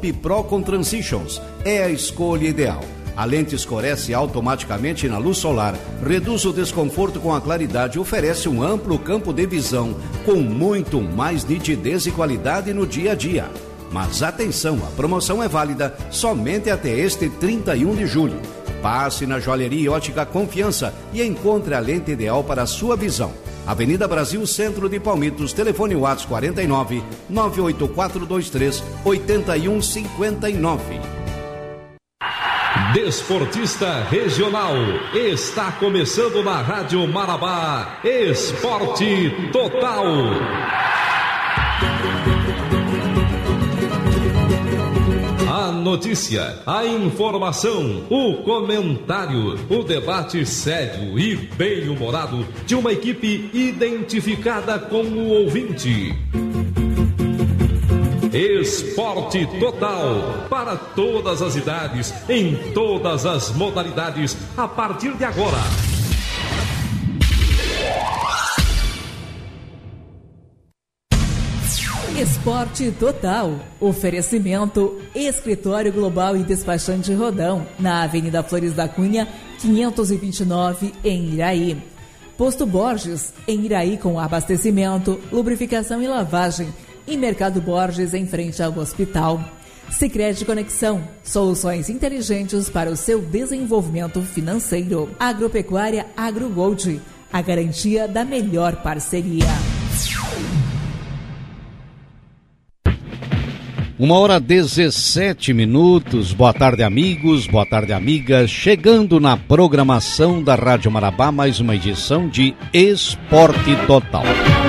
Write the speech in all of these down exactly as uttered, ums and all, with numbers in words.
Top Procon Transitions é a escolha ideal. A lente escurece automaticamente na luz solar, reduz o desconforto com a claridade e oferece um amplo campo de visão com muito mais nitidez e qualidade no dia a dia. Mas atenção, a promoção é válida somente até este trinta e um de julho. Passe na Joalheria Ótica Confiança e encontre a lente ideal para a sua visão. Avenida Brasil, Centro de Palmitos, telefone WhatsApp quarenta e nove, nove oito quatro dois três, oito um cinco nove. Desportista Regional, está começando na Rádio Marabá, Esporte Total. A notícia, a informação, o comentário, o debate sério e bem-humorado de uma equipe identificada com o ouvinte. Esporte Total, para todas as idades, em todas as modalidades, a partir de agora. Esporte Total. Oferecimento Escritório Global e Despachante Rodão, na Avenida Flores da Cunha, quinhentos e vinte e nove, em Iraí. Posto Borges, em Iraí, com abastecimento, lubrificação e lavagem. E Mercado Borges, em frente ao hospital. Sicredi Conexão, soluções inteligentes para o seu desenvolvimento financeiro. Agropecuária AgroGold, a garantia da melhor parceria. Uma hora dezessete minutos. Boa tarde, amigos, boa tarde, amigas. Chegando na programação da Rádio Marabá, mais uma edição de Esporte Total.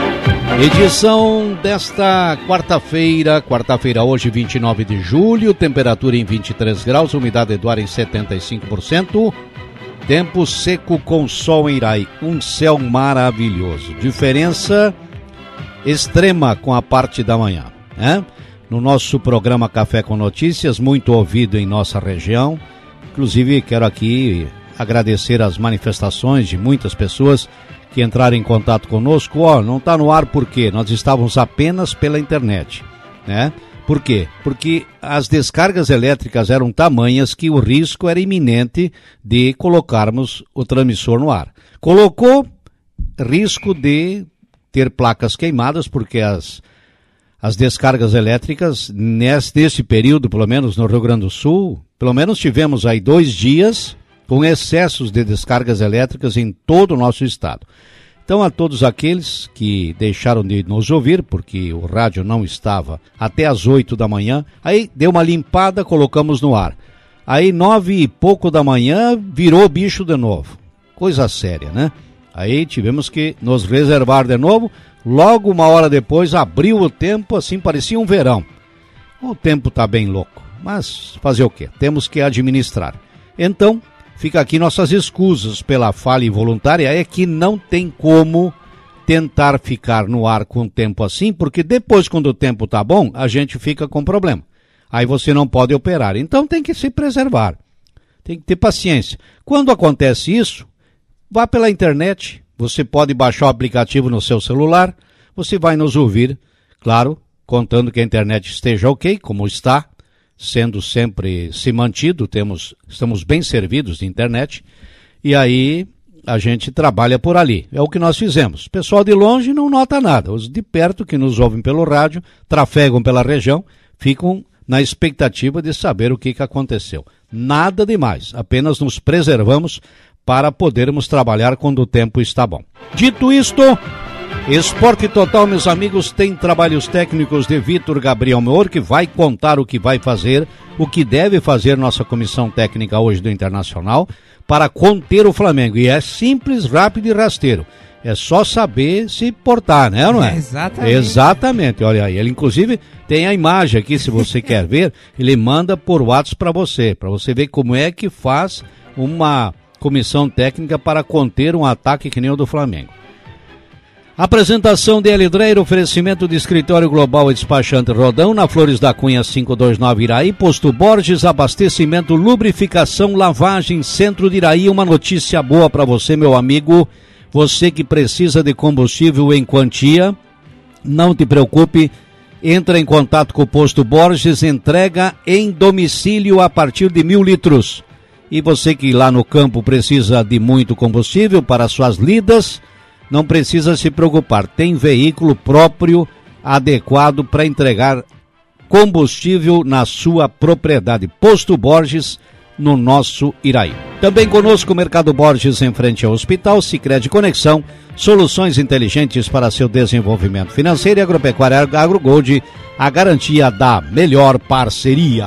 Edição desta quarta-feira, quarta-feira hoje, vinte e nove de julho, temperatura em vinte e três graus, umidade do ar em setenta e cinco por cento, tempo seco com sol em Iraí, um céu maravilhoso, diferença extrema com a parte da manhã, né? No nosso programa Café com Notícias, muito ouvido em nossa região, inclusive quero aqui agradecer as manifestações de muitas pessoas que entraram em contato conosco. Ó, oh, não está no ar por quê? Nós estávamos apenas pela internet, né? Por quê? Porque as descargas elétricas eram tamanhas que o risco era iminente de colocarmos o transmissor no ar. Colocou risco de ter placas queimadas, porque as, as descargas elétricas, nesse, nesse período, pelo menos no Rio Grande do Sul, pelo menos tivemos aí dois dias com excessos de descargas elétricas em todo o nosso estado. Então, a todos aqueles que deixaram de nos ouvir, porque o rádio não estava até às oito da manhã, aí deu uma limpada, colocamos no ar. Aí, nove e pouco da manhã, virou bicho de novo. Coisa séria, né? Aí tivemos que nos reservar de novo. Logo, uma hora depois, abriu o tempo, assim, parecia um verão. O tempo tá bem louco, mas fazer o quê? Temos que administrar. Então, fica aqui nossas escusas pela falha involuntária, é que não tem como tentar ficar no ar com o tempo assim, porque depois, quando o tempo tá bom, a gente fica com problema. Aí você não pode operar. Então tem que se preservar. Tem que ter paciência. Quando acontece isso, vá pela internet. Você pode baixar o aplicativo no seu celular. Você vai nos ouvir, claro, contando que a internet esteja ok, como está, sendo sempre se mantido, temos, estamos bem servidos de internet, e aí a gente trabalha por ali. É o que nós fizemos. O pessoal de longe não nota nada. Os de perto, que nos ouvem pelo rádio, trafegam pela região, ficam na expectativa de saber o que, que aconteceu. Nada demais, apenas nos preservamos para podermos trabalhar quando o tempo está bom. Dito isto, Esporte Total, meus amigos, tem trabalhos técnicos de Vitor Gabriel Meor, que vai contar o que vai fazer, o que deve fazer nossa comissão técnica hoje do Internacional para conter o Flamengo. E é simples, rápido e rasteiro. É só saber se portar, né, não é? é exatamente. Exatamente, olha aí. Ele, inclusive, tem a imagem aqui, se você quer ver, ele manda por WhatsApp para você, para você ver como é que faz uma comissão técnica para conter um ataque que nem o do Flamengo. Apresentação de Elidreira, oferecimento de Escritório Global e Despachante Rodão, na Flores da Cunha quinhentos e vinte e nove Iraí, Posto Borges, abastecimento, lubrificação, lavagem, Centro de Iraí. Uma notícia boa para você, meu amigo, você que precisa de combustível em quantia, não te preocupe, Entra em contato com o Posto Borges, entrega em domicílio a partir de mil litros. E você que lá no campo precisa de muito combustível para suas lidas, não precisa se preocupar. Tem veículo próprio adequado para entregar combustível na sua propriedade. Posto Borges, no nosso Iraí. Também conosco o Mercado Borges, em frente ao hospital. Sicredi Conexão, soluções inteligentes para seu desenvolvimento financeiro. E Agropecuária AgroGold, a garantia da melhor parceria.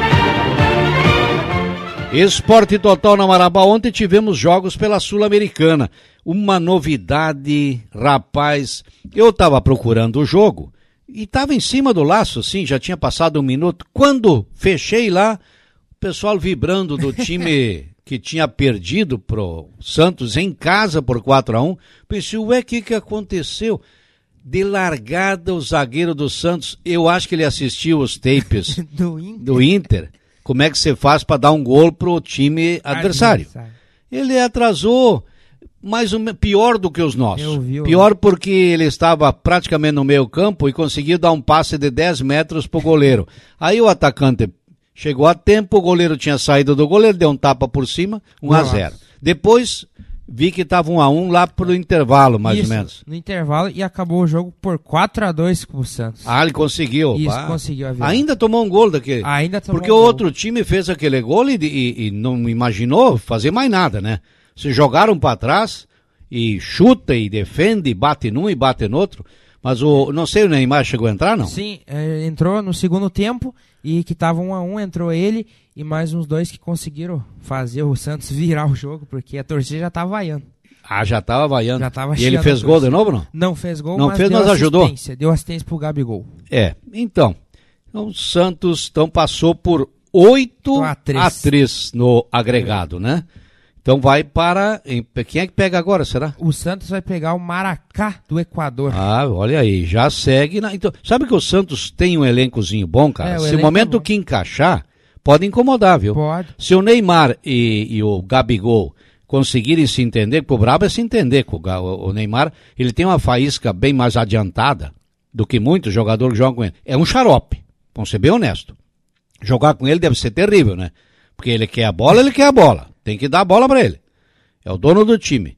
Esporte Total na Marabá. Ontem tivemos jogos pela Sul-Americana. Uma novidade, rapaz. Eu estava procurando o jogo e estava em cima do laço, sim, já tinha passado um minuto. Quando fechei lá, o pessoal vibrando do time que tinha perdido pro Santos em casa por quatro a um. Pensei, ué, o que que aconteceu? De largada o zagueiro do Santos, eu acho que ele assistiu os tapes do, Inter. do Inter. Como é que você faz para dar um gol pro time adversário? Ele atrasou, mais um, pior do que os nossos. Eu vi, eu pior vi. Porque ele estava praticamente no meio campo e conseguiu dar um passe de dez metros pro goleiro. Aí o atacante chegou a tempo, o goleiro tinha saído do goleiro, deu um tapa por cima, um a zero. Depois vi que estava um a um lá pro intervalo, mais Isso, ou menos. No intervalo, e acabou o jogo por quatro a dois pro Santos. Ah, ele conseguiu. Isso, pá. conseguiu a virar. Ainda tomou um gol daquele. Ainda tomou Porque um o gol. outro time fez aquele gol e, e, e não imaginou fazer mais nada, né? Se jogaram para trás e chuta e defende, e bate num e bate no outro. Mas o, não sei, o Neymar chegou a entrar, não? Sim, é, entrou no segundo tempo e que tava um a um, entrou ele e mais uns dois que conseguiram fazer o Santos virar o jogo, porque a torcida já tava vaiando. Ah, já tava vaiando. Já tava e ele fez gol de novo, não? Não fez gol, não mas fez, deu mas ajudou. Deu assistência pro Gabigol. É, então, então o Santos então, passou por oito a três no agregado, né? Então vai para... Quem é que pega agora, será? O Santos vai pegar o Maracá do Equador. Ah, olha aí, já segue. Na... Então, sabe que o Santos tem um elencozinho bom, cara? É, o Se o momento é que encaixar, pode incomodar, viu? Pode. Se o Neymar e, e o Gabigol conseguirem se entender, porque o brabo é se entender com o, o Neymar, ele tem uma faísca bem mais adiantada do que muitos jogadores que jogam com ele. É um xarope, vamos ser bem honesto. Jogar com ele deve ser terrível, né? Porque ele quer a bola, ele quer a bola. Tem que dar a bola para ele. É o dono do time.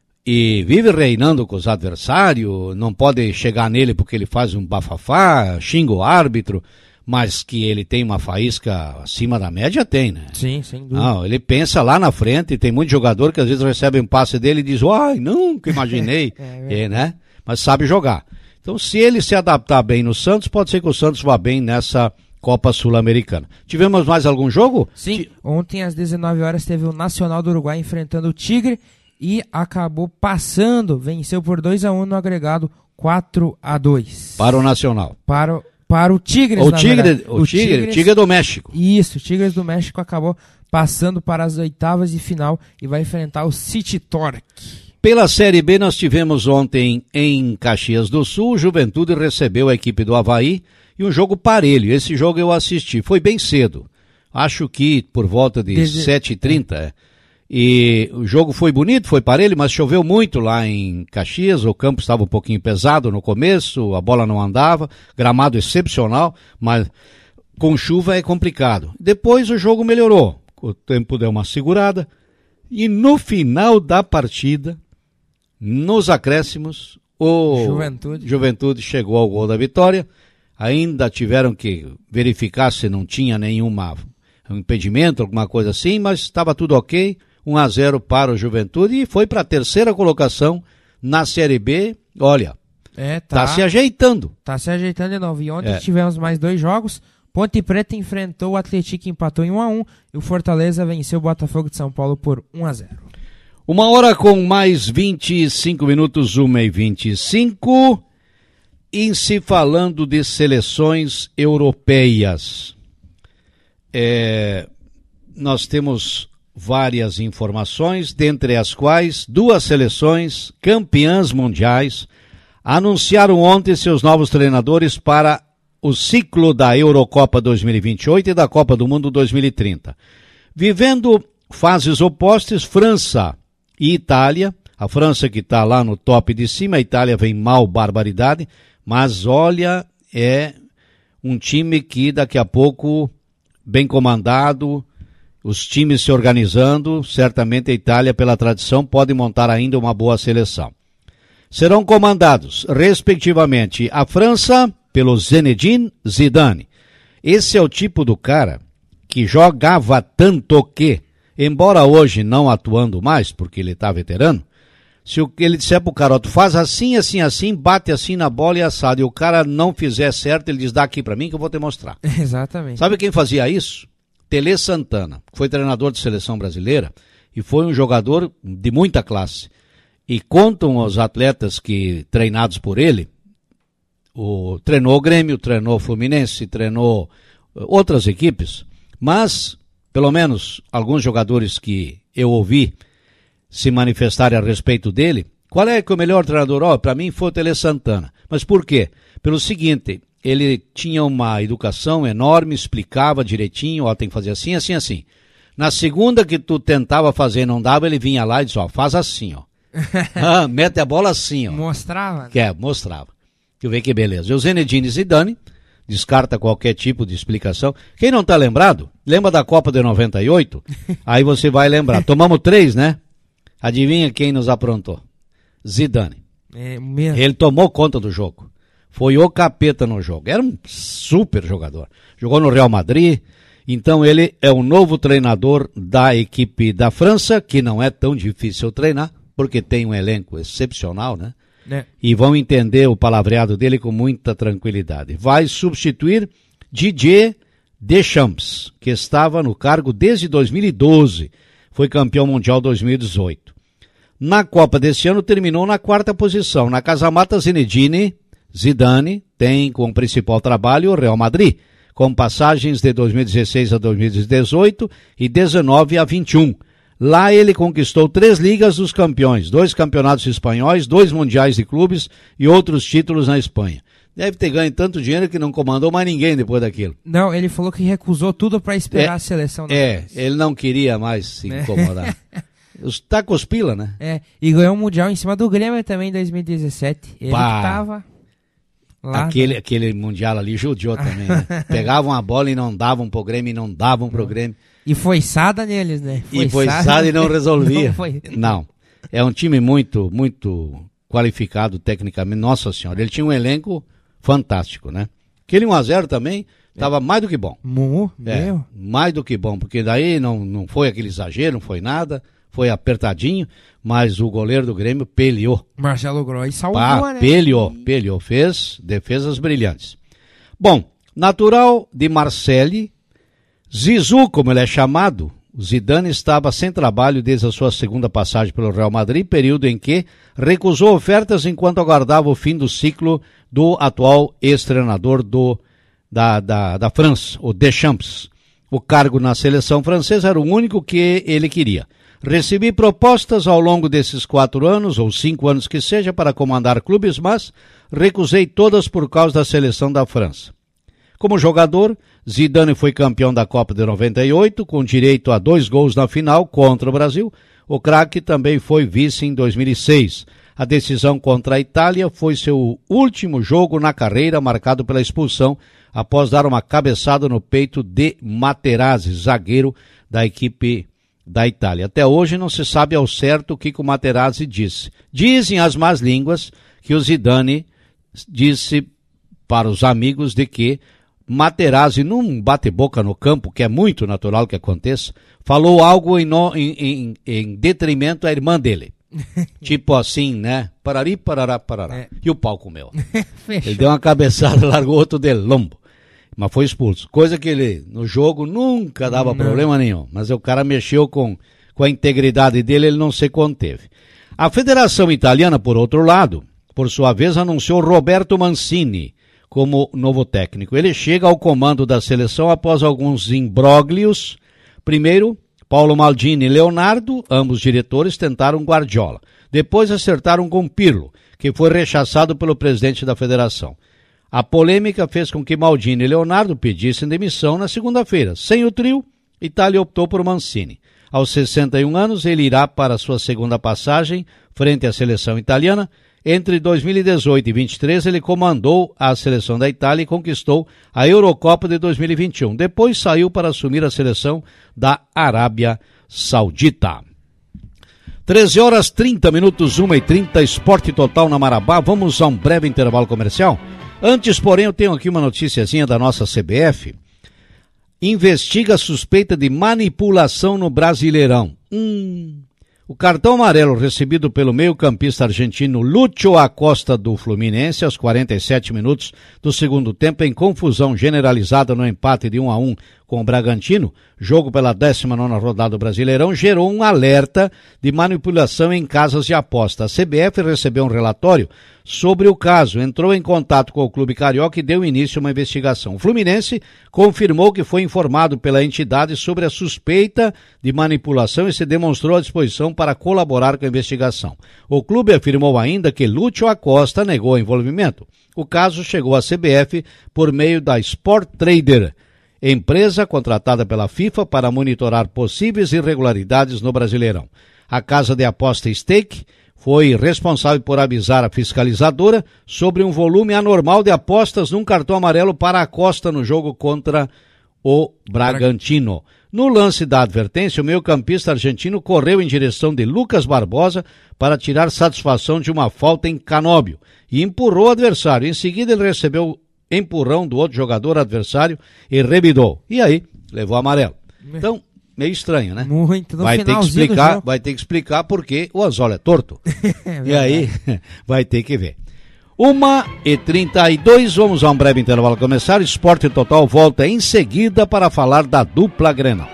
E vive reinando com os adversários, não pode chegar nele porque ele faz um bafafá, xinga o árbitro, mas que ele tem uma faísca acima da média, tem, né? Sim, sem dúvida. Não, ele pensa lá na frente, tem muito jogador que às vezes recebe um passe dele e diz, ai, nunca imaginei, é, é, né? Mas sabe jogar. Então, se ele se adaptar bem no Santos, pode ser que o Santos vá bem nessa Copa Sul-Americana. Tivemos mais algum jogo? Sim, T... ontem às dezenove horas teve o Nacional do Uruguai enfrentando o Tigre e acabou passando, venceu por dois a um no agregado quatro a dois. Para o Nacional. Para o Para o Tigres, o na Tigre, verdade. o, o Tigre, Tigres, Tigre do México. Isso, o Tigres do México acabou passando para as oitavas de final e vai enfrentar o City Torque. Pela Série B nós tivemos ontem em Caxias do Sul, o Juventude recebeu a equipe do Avaí e um jogo parelho. Esse jogo eu assisti, foi bem cedo. Acho que por volta de Desde... sete e trinta. É. E o jogo foi bonito, foi parelho, mas choveu muito lá em Caxias, o campo estava um pouquinho pesado no começo, a bola não andava, gramado excepcional, mas com chuva é complicado. Depois o jogo melhorou, o tempo deu uma segurada, e no final da partida, nos acréscimos, o Juventude, Juventude chegou ao gol da vitória, ainda tiveram que verificar se não tinha nenhuma um impedimento, alguma coisa assim, mas estava tudo ok. um a zero para o Juventude e foi para a terceira colocação na Série B. Olha, é, tá, tá se ajeitando. Tá se ajeitando de novo. E ontem é. tivemos mais dois jogos. Ponte Preta enfrentou o Atlético, empatou em um a um. E o Fortaleza venceu o Botafogo de São Paulo por um a zero. Uma hora com mais vinte e cinco minutos, uma e vinte e cinco. Em se falando de seleções europeias, é, nós temos várias informações, dentre as quais duas seleções campeãs mundiais anunciaram ontem seus novos treinadores para o ciclo da Eurocopa dois mil e vinte e oito e da Copa do Mundo dois mil e trinta. Vivendo fases opostas, França e Itália, a França que está lá no top de cima, a Itália vem mal, barbaridade, mas olha, é um time que daqui a pouco, bem comandado, os times se organizando, certamente a Itália, pela tradição, pode montar ainda uma boa seleção. Serão comandados, respectivamente, a França pelo Zinedine Zidane. Esse é o tipo do cara que jogava tanto que, embora hoje não atuando mais, porque ele está veterano, se ele disser pro Caroto, faz assim, assim, assim, bate assim na bola e assado, e o cara não fizer certo, ele diz, dá aqui pra mim que eu vou te mostrar. Exatamente. Sabe quem fazia isso? Tele Santana, que foi treinador de seleção brasileira e foi um jogador de muita classe. E contam os atletas que, treinados por ele, o, treinou o Grêmio, treinou o Fluminense, treinou outras equipes, mas, pelo menos, alguns jogadores que eu ouvi se manifestarem a respeito dele, qual é que é o melhor treinador? Ó, oh, para mim foi o Tele Santana. Mas por quê? Pelo seguinte, ele tinha uma educação enorme, explicava direitinho, ó, tem que fazer assim, assim, assim. Na segunda que tu tentava fazer e não dava, ele vinha lá e disse, ó, faz assim, ó. ah, mete a bola assim, ó. Mostrava. Que é, mostrava. Tu vê que beleza. E o Zinedine Zidane descarta qualquer tipo de explicação. Quem não tá lembrado, lembra da Copa de noventa e oito? Aí você vai lembrar. Tomamos três, né? Adivinha quem nos aprontou? Zidane. É mesmo. Ele tomou conta do jogo. Foi o capeta no jogo. Era um super jogador. Jogou no Real Madrid. Então ele é o novo treinador da equipe da França, que não é tão difícil treinar, porque tem um elenco excepcional, né? É. E vão entender o palavreado dele com muita tranquilidade. Vai substituir Didier Deschamps, que estava no cargo desde dois mil e doze. Foi campeão mundial dois mil e dezoito. Na Copa desse ano terminou na quarta posição. Na casa-mata, Zinedine Zidane tem como principal trabalho o Real Madrid, com passagens de dois mil e dezesseis a dois mil e dezoito e dezenove a vinte e um. Lá ele conquistou três ligas dos campeões, dois campeonatos espanhóis, dois mundiais de clubes e outros títulos na Espanha. Deve ter ganho tanto dinheiro que não comandou mais ninguém depois daquilo. Não, ele falou que recusou tudo para esperar é, a seleção. Da é, vez. Ele não queria mais se incomodar. Os tacos pila, né? É, e ganhou o Mundial em cima do Grêmio também em dois mil e dezessete. Ele Pá, que tava lá. Aquele, aquele Mundial ali judiou também, né? Pegavam a bola e não davam pro Grêmio e não davam pro Grêmio. E foiçada neles, né? Foiçada. E foiçada e não resolvia. Não, foi... não, é um time muito, muito qualificado tecnicamente. Nossa Senhora, ele tinha um elenco fantástico, né? Aquele um a zero também estava é. mais do que bom. Mu, é, meu. Mais do que bom, porque daí não, não foi aquele exagero, não foi nada, foi apertadinho, mas o goleiro do Grêmio peleou. Marcelo Groy salvou, ah, né? Peleou, peleou, fez defesas brilhantes. Bom, natural de Marseille, Zizou, como ele é chamado, Zidane estava sem trabalho desde a sua segunda passagem pelo Real Madrid, período em que recusou ofertas enquanto aguardava o fim do ciclo do atual ex-treinador do, da, da, da França, o Deschamps. O cargo na seleção francesa era o único que ele queria. Recebi propostas ao longo desses quatro anos, ou cinco anos que seja, para comandar clubes, mas recusei todas por causa da seleção da França. Como jogador, Zidane foi campeão da Copa de noventa e oito, com direito a dois gols na final contra o Brasil. O craque também foi vice em dois mil e seis. A decisão contra a Itália foi seu último jogo na carreira, marcado pela expulsão, após dar uma cabeçada no peito de Materazzi, zagueiro da equipe da Itália. Até hoje não se sabe ao certo o que o Materazzi disse. Dizem as más línguas que o Zidane disse para os amigos de que Materazzi, num bate-boca no campo, que é muito natural que aconteça, falou algo em, no, em, em, em detrimento à irmã dele. Tipo assim, né? Parari, parará, parará. É. E o pau comeu. Ele deu uma cabeçada, largou outro de lombo. Mas foi expulso. Coisa que ele, no jogo, nunca dava não. problema nenhum. Mas o cara mexeu com, com a integridade dele, ele não se conteve. A Federação Italiana, por outro lado, por sua vez, anunciou Roberto Mancini como novo técnico. Ele chega ao comando da seleção após alguns imbróglios. Primeiro, Paulo Maldini e Leonardo, ambos diretores, tentaram Guardiola. Depois acertaram com Pirlo, que foi rechaçado pelo presidente da federação. A polêmica fez com que Maldini e Leonardo pedissem demissão na segunda-feira. Sem o trio, Itália optou por Mancini. Aos sessenta e um anos, ele irá para sua segunda passagem frente à seleção italiana. Entre dois mil e dezoito e vinte e três, ele comandou a seleção da Itália e conquistou a Eurocopa de dois mil e vinte e um. Depois saiu para assumir a seleção da Arábia Saudita. treze horas trinta minutos, uma e trinta, Esporte Total na Marabá. Vamos a um breve intervalo comercial. Antes, porém, eu tenho aqui uma noticiazinha da nossa C B F. Investiga suspeita de manipulação no Brasileirão. Hum... O cartão amarelo recebido pelo meio-campista argentino Lúcio Acosta do Fluminense aos quarenta e sete minutos do segundo tempo, em confusão generalizada no empate de um a um com o Bragantino, jogo pela décima nona rodada do Brasileirão, gerou um alerta de manipulação em casas de aposta. A C B F recebeu um relatório sobre o caso, entrou em contato com o clube carioca e deu início a uma investigação. O Fluminense confirmou que foi informado pela entidade sobre a suspeita de manipulação e se demonstrou à disposição para colaborar com a investigação. O clube afirmou ainda que Lúcio Acosta negou envolvimento. O caso chegou à C B F por meio da Sport Trader, empresa contratada pela FIFA para monitorar possíveis irregularidades no Brasileirão. A casa de aposta Stake foi responsável por avisar a fiscalizadora sobre um volume anormal de apostas num cartão amarelo para Acosta no jogo contra o Bragantino. No lance da advertência, o meio-campista argentino correu em direção de Lucas Barbosa para tirar satisfação de uma falta em Canóbio e empurrou o adversário. Em seguida, ele recebeu empurrão do outro jogador adversário e revidou. E aí, levou amarelo. Então, meio estranho, né? Muito. No vai ter que explicar, vai ter que explicar porque o anzol é torto. É e aí, vai ter que ver. uma e trinta e dois, vamos a um breve intervalo começar. Esporte Total volta em seguida para falar da dupla Grenal.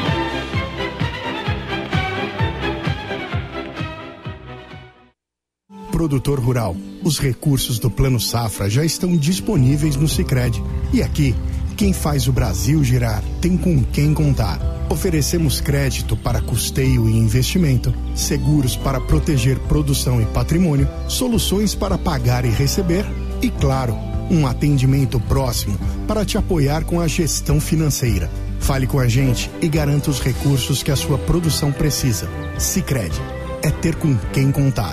Produtor rural, os recursos do Plano Safra já estão disponíveis no Sicredi. E aqui, quem faz o Brasil girar tem com quem contar. Oferecemos crédito para custeio e investimento, seguros para proteger produção e patrimônio, soluções para pagar e receber e, claro, um atendimento próximo para te apoiar com a gestão financeira. Fale com a gente e garanta os recursos que a sua produção precisa. Sicredi, é ter com quem contar.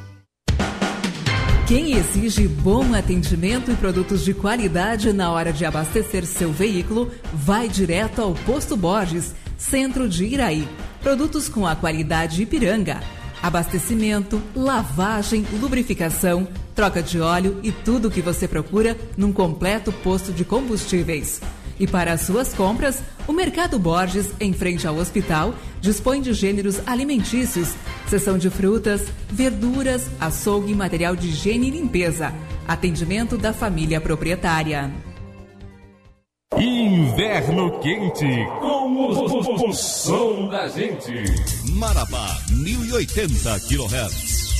Quem exige bom atendimento e produtos de qualidade na hora de abastecer seu veículo, vai direto ao Posto Borges, centro de Iraí. Produtos com a qualidade Ipiranga. Abastecimento, lavagem, lubrificação, troca de óleo e tudo o que você procura num completo posto de combustíveis. E para as suas compras, o Mercado Borges, em frente ao hospital, dispõe de gêneros alimentícios, seção de frutas, verduras, açougue e material de higiene e limpeza. Atendimento da família proprietária. Inverno quente, com o, o, o som da gente. Marabá, mil e oitenta quilohertz.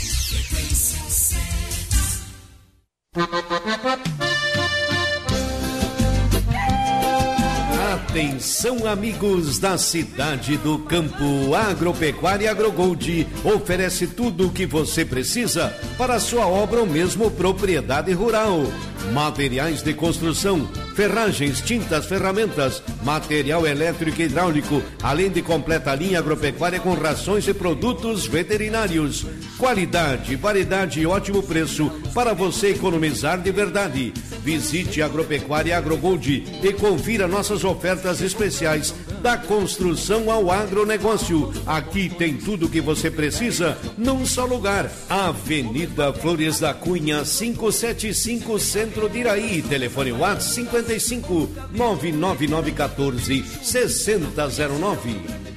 Atenção, amigos da cidade do campo. Agropecuária AgroGold oferece tudo o que você precisa para a sua obra ou mesmo propriedade rural. Materiais de construção, ferragens, tintas, ferramentas, material elétrico e hidráulico, além de completa linha agropecuária com rações e produtos veterinários. Qualidade, variedade e ótimo preço para você economizar de verdade. Visite a Agropecuária AgroGold e confira nossas ofertas especiais da construção ao agronegócio. Aqui tem tudo o que você precisa num só lugar. Avenida Flores da Cunha, quinhentos e setenta e cinco, Centro de Iraí. Telefone WhatsApp cinquenta e cinco, nove nove nove um quatro, seis zero zero nove.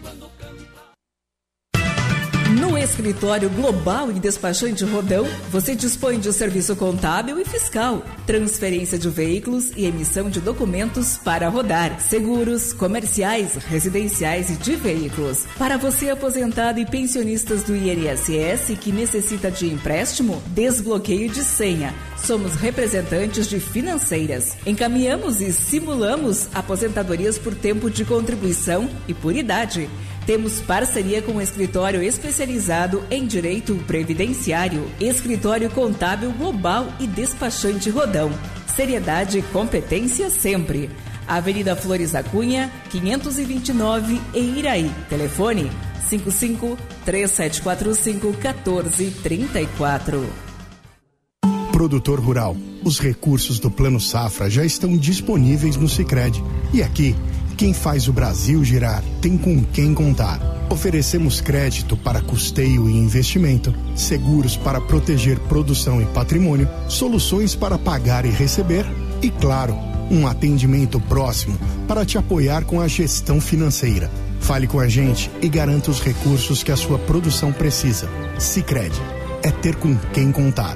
No Escritório Global e Despachante Rodão, você dispõe de serviço contábil e fiscal, transferência de veículos e emissão de documentos para rodar, seguros, comerciais, residenciais e de veículos. Para você aposentado e pensionistas do I N S S que necessita de empréstimo, desbloqueio de senha. Somos representantes de financeiras. Encaminhamos e simulamos aposentadorias por tempo de contribuição e por idade. Temos parceria com o escritório especializado em direito previdenciário, escritório contábil global e despachante Rodão. Seriedade e competência sempre. Avenida Flores da Cunha, quinhentos e vinte e nove, em Iraí. Telefone cinco cinco, três sete quatro cinco, um quatro três quatro. Produtor rural, os recursos do Plano Safra já estão disponíveis no Sicredi. E aqui, quem faz o Brasil girar tem com quem contar. Oferecemos crédito para custeio e investimento, seguros para proteger produção e patrimônio, soluções para pagar e receber e, claro, um atendimento próximo para te apoiar com a gestão financeira. Fale com a gente e garanta os recursos que a sua produção precisa. Sicredi, é ter com quem contar.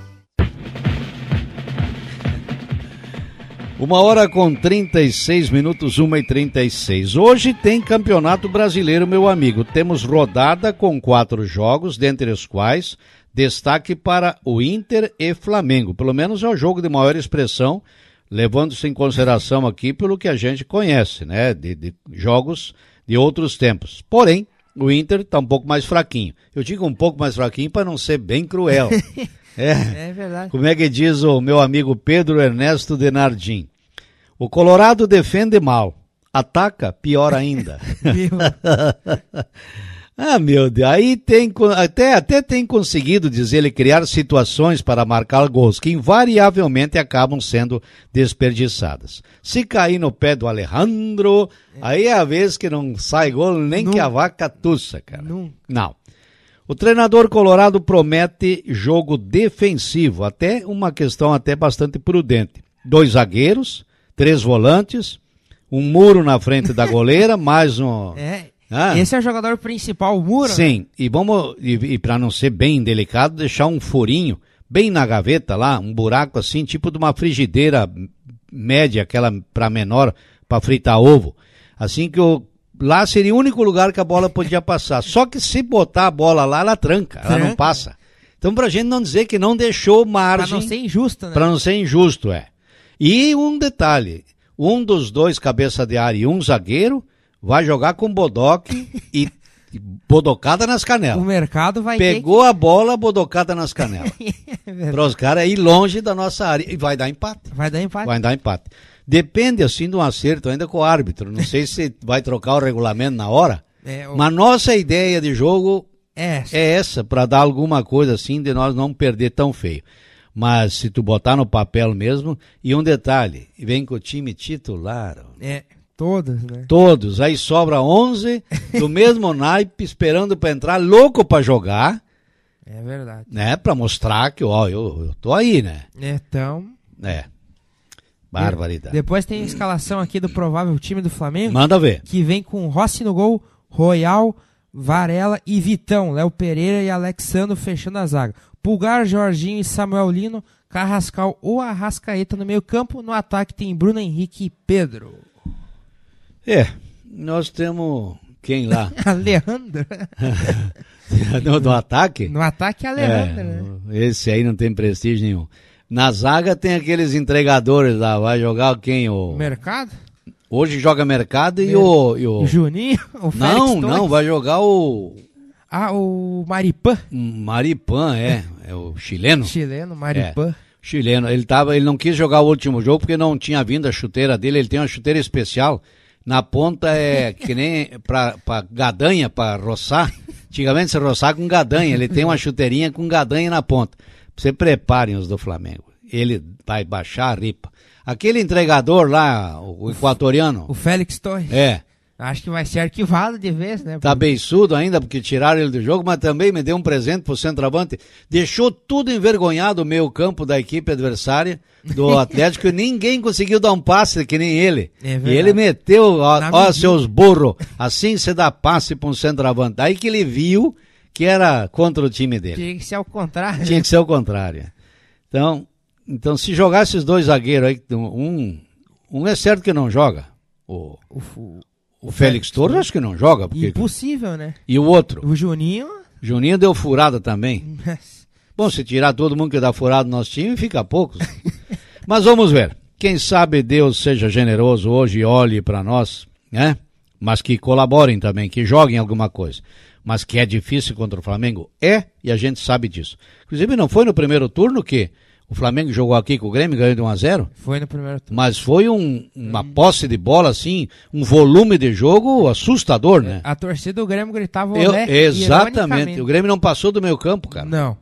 Uma hora com trinta e seis minutos, uma e trinta e seis. Hoje tem Campeonato Brasileiro, meu amigo. Temos rodada com quatro jogos, dentre os quais destaque para o Inter e Flamengo. Pelo menos é o jogo de maior expressão, levando-se em consideração aqui pelo que a gente conhece, né? De, de jogos de outros tempos. Porém, o Inter está um pouco mais fraquinho. Eu digo um pouco mais fraquinho para não ser bem cruel. É, é verdade. Como é que diz o meu amigo Pedro Ernesto Denardim? O Colorado defende mal, ataca pior ainda. Ah, meu Deus, aí tem, até, até tem conseguido, diz ele, criar situações para marcar gols que invariavelmente acabam sendo desperdiçadas. Se cair no pé do Alejandro, é. aí é a vez que não sai gol nem não. que a vaca tussa, cara. Não. não. O treinador colorado promete jogo defensivo, até uma questão até bastante prudente. Dois zagueiros, três volantes, um muro na frente da goleira, mais um... É, ah. esse é o jogador principal, o muro. Sim, né? e vamos, e, e para não ser bem delicado, deixar um furinho bem na gaveta lá, um buraco assim, tipo de uma frigideira média, aquela para menor, para fritar ovo. Assim que o... Lá seria o único lugar que a bola podia passar. Só que se botar a bola lá, ela tranca, ela tranca. não passa. Então, pra gente não dizer que não deixou margem... Pra não ser injusto, né? Pra não ser injusto, é. E um detalhe, um dos dois cabeça de área e um zagueiro vai jogar com bodoque e bodocada nas canelas. O mercado vai Pegou ter que... a bola, bodocada nas canelas. é Para os caras ir longe da nossa área. E vai dar empate. Vai dar empate. Vai dar empate. Depende, assim, de um acerto ainda com o árbitro. Não sei se vai trocar o regulamento na hora, é, o... mas nossa ideia de jogo é essa, é essa para dar alguma coisa assim de nós não perder tão feio. Mas se tu botar no papel mesmo, e um detalhe, vem com o time titular. É, todos, né? Todos, aí sobra onze do mesmo naipe esperando para entrar, louco para jogar. É verdade. Né, para mostrar que, ó, eu, eu tô aí, né? Então... É. Barbaridade. Depois tem a escalação aqui do provável time do Flamengo. Manda ver. Que vem com Rossi no gol, Royal, Varela e Vitão, Léo Pereira e Alexandre fechando a zaga. Pulgar, Jorginho e Samuel Lino, Carrascal ou Arrascaeta no meio campo. No ataque tem Bruno Henrique e Pedro. É, nós temos quem lá? Alejandro. no, no ataque? No ataque é Alejandro, é, né? Esse aí não tem prestígio nenhum. Na zaga tem aqueles entregadores lá, vai jogar quem? O Mercado? Hoje joga Mercado e, Mer... o, e o... o Juninho? O Félix não, Torres. não, vai jogar o... Ah, o Maripan. Maripan, é, é o chileno. Chileno, Maripan. É, chileno, ele, tava, ele não quis jogar o último jogo porque não tinha vindo a chuteira dele, ele tem uma chuteira especial, na ponta é que nem pra, pra gadanha, pra roçar, antigamente você roçar com gadanha, ele tem uma chuteirinha com gadanha na ponta. Você preparem os do Flamengo, ele vai baixar a ripa. Aquele entregador lá, o, o equatoriano. O Félix Torres. É. Acho que vai ser arquivado de vez, né? Tá beiçudo ainda, porque tiraram ele do jogo, mas também me deu um presente pro centroavante. Deixou tudo envergonhado o meio campo da equipe adversária, do Atlético, e ninguém conseguiu dar um passe que nem ele. É e ele meteu, ó, ó seus burros, assim você dá passe pra um centroavante. Aí que ele viu que era contra o time dele. Tinha que ser ao contrário. Tinha que ser ao contrário. Então, então se jogar esses dois zagueiros aí, um, um é certo que não joga. O... o O Félix Torres acho que não joga. Porque... Impossível, né? E o outro? O Juninho? Juninho deu furada também. Bom, se tirar todo mundo que dá furada no nosso time, fica poucos. Mas vamos ver. Quem sabe Deus seja generoso hoje e olhe para nós, né? Mas que colaborem também, que joguem alguma coisa. Mas que é difícil contra o Flamengo? É, e a gente sabe disso. Inclusive não foi no primeiro turno que o Flamengo jogou aqui com o Grêmio, ganhou de um a zero. Foi no primeiro turno. Mas foi um, uma hum. posse de bola, assim, um volume de jogo assustador, né? A torcida do Grêmio gritava Eu, Exatamente. O Grêmio não passou do meio campo, cara. Não.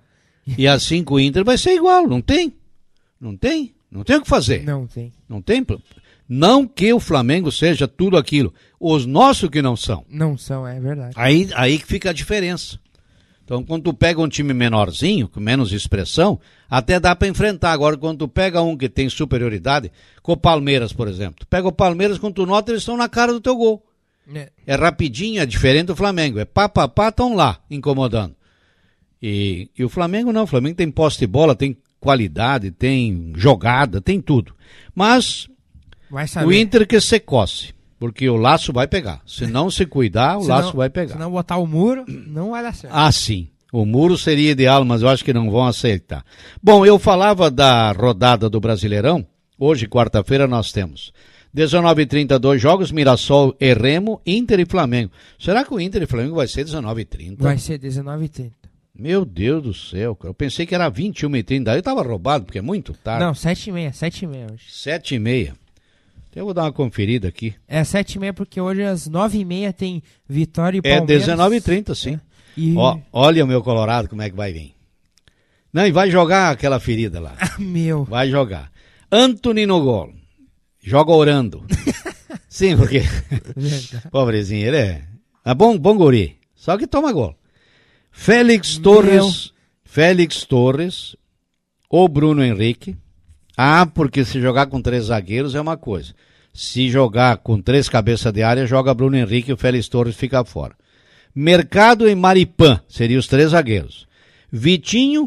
E assim com o Inter vai ser igual, não tem? Não tem? Não tem o que fazer. Não tem. Não tem? Não que o Flamengo seja tudo aquilo. Os nossos que não são. Não são, é verdade. Aí, aí que fica a diferença. Então, quando tu pega um time menorzinho, com menos expressão, até dá para enfrentar. Agora, quando tu pega um que tem superioridade, com o Palmeiras, por exemplo. Tu pega o Palmeiras, quando tu nota, eles estão na cara do teu gol. É, é rapidinho, é diferente do Flamengo. É pá, pá, pá, estão lá, incomodando. E, e o Flamengo não. O Flamengo tem posse de bola, tem qualidade, tem jogada, tem tudo. Mas o Inter que se coce. Porque o laço vai pegar. Se não se cuidar, o se laço não, vai pegar. Se não botar o muro, não vai dar certo. Ah, sim. O muro seria ideal, mas eu acho que não vão aceitar. Bom, eu falava da rodada do Brasileirão. Hoje, quarta-feira, nós temos dezenove e trinta, dois jogos, Mirassol e Remo, Inter e Flamengo. Será que o Inter e Flamengo vai ser dezenove e trinta? Vai ser dezenove e trinta. Meu Deus do céu, eu pensei que era vinte e uma e trinta. Daí eu tava roubado, porque é muito tarde. Não, sete e meia, sete e meia hoje. sete e meia. Eu vou dar uma conferida aqui. É sete e meia porque hoje às nove e meia tem Vitória e Palmeiras. É dezenove e trinta, sim. É. E... Ó, olha o meu Colorado como é que vai vir. Não, e vai jogar aquela ferida lá. Ah, meu. Vai jogar. Antony no gol. Joga orando. Sim, porque... Pobrezinho, ele é... É bom, bom guri. Só que toma gol. Félix Torres. Meu. Félix Torres. Ou Bruno Henrique. Ah, porque se jogar com três zagueiros é uma coisa. Se jogar com três cabeças de área, joga Bruno Henrique e o Félix Torres fica fora. Mercado e Maripan, seriam os três zagueiros. Vitinho,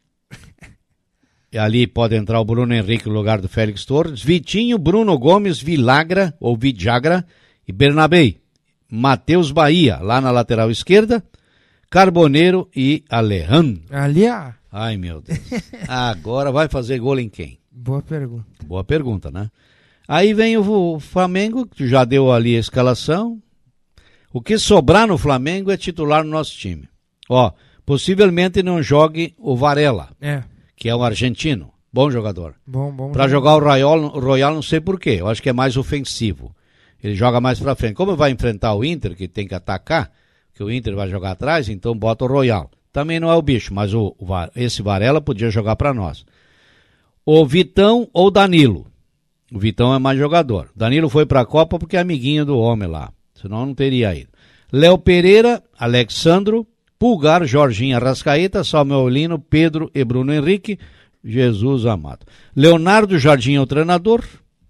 e ali pode entrar o Bruno Henrique no lugar do Félix Torres. Vitinho, Bruno Gomes, Vilagra, ou Vidagra e Bernabé. Matheus Bahia, lá na lateral esquerda. Carboneiro e Alejandro. Ali, ah. Ai, meu Deus. Agora vai fazer gol em quem? Boa pergunta. Boa pergunta, né? Aí vem o Flamengo, que já deu ali a escalação. O que sobrar no Flamengo é titular no nosso time. Ó, possivelmente não jogue o Varela, é. que é um argentino. Bom jogador. Bom, bom. Para jogar o Royal, o Royal não sei porquê. Eu acho que é mais ofensivo. Ele joga mais pra frente. Como vai enfrentar o Inter, que tem que atacar, que o Inter vai jogar atrás, então bota o Royal. Também não é o bicho, mas o, o, esse Varela podia jogar para nós. O Vitão ou Danilo. O Vitão é mais jogador. Danilo foi para a Copa porque é amiguinho do homem lá. Senão não teria ido. Léo Pereira, Alexandro, Pulgar, Jorginho Arrascaeta, Samuel Lino, Pedro e Bruno Henrique. Jesus amado. Leonardo Jardim é o treinador.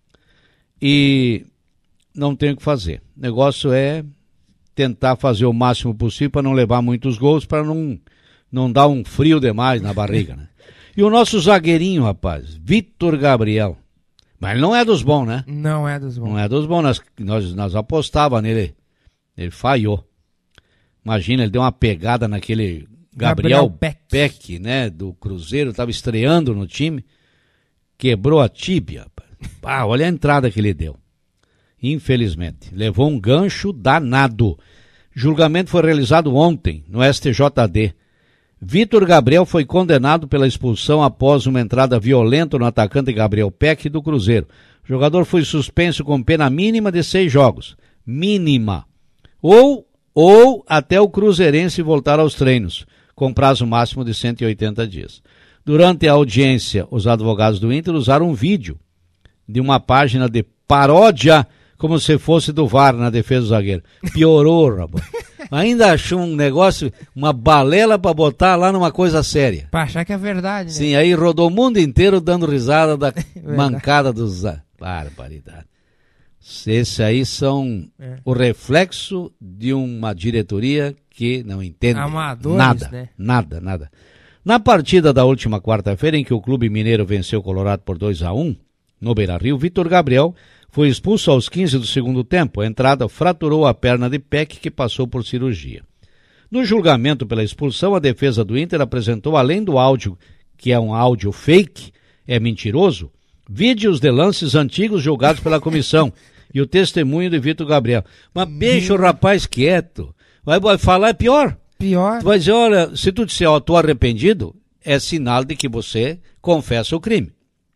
E não tem o que fazer. O negócio é tentar fazer o máximo possível para não levar muitos gols, para não, não dar um frio demais na barriga, né? E o nosso zagueirinho, rapaz, Vitor Gabriel. Mas ele não é dos bons, né? Não é dos bons. Não é dos bons, nós, nós, nós apostávamos nele. Ele falhou. Imagina, ele deu uma pegada naquele Gabriel, Gabriel Peck. Peck, né? Do Cruzeiro, estava estreando no time. Quebrou a tíbia. Ah, olha a entrada que ele deu. Infelizmente. Levou um gancho danado. Julgamento foi realizado ontem no S T J D. Vitor Gabriel foi condenado pela expulsão após uma entrada violenta no atacante Gabriel Peck do Cruzeiro. O jogador foi suspenso com pena mínima de seis jogos. Mínima. Ou, ou até o cruzeirense voltar aos treinos, com prazo máximo de cento e oitenta dias. Durante a audiência, os advogados do Inter usaram um vídeo de uma página de paródia, como se fosse do V A R na defesa do zagueiro. Piorou, rapaz. Ainda achou um negócio, uma balela pra botar lá numa coisa séria. Pra achar que é verdade, né? Sim, aí rodou o mundo inteiro dando risada da mancada dos... Barbaridade. Esses aí são é. o reflexo de uma diretoria que não entende Amadores, nada, né? nada, nada. Na partida da última quarta-feira, em que o Clube Mineiro venceu o Colorado por dois a um, no Beira-Rio, Vitor Gabriel foi expulso aos quinze do segundo tempo. A entrada fraturou a perna de Peck, que passou por cirurgia. No julgamento pela expulsão, a defesa do Inter apresentou, além do áudio, que é um áudio fake, é mentiroso, vídeos de lances antigos julgados pela comissão e o testemunho de Vitor Gabriel. Mas deixa o rapaz quieto. Vai, vai falar, é pior. Pior. Tu vai dizer, olha, se tu disser, ó, tô arrependido, é sinal de que você confessa o crime.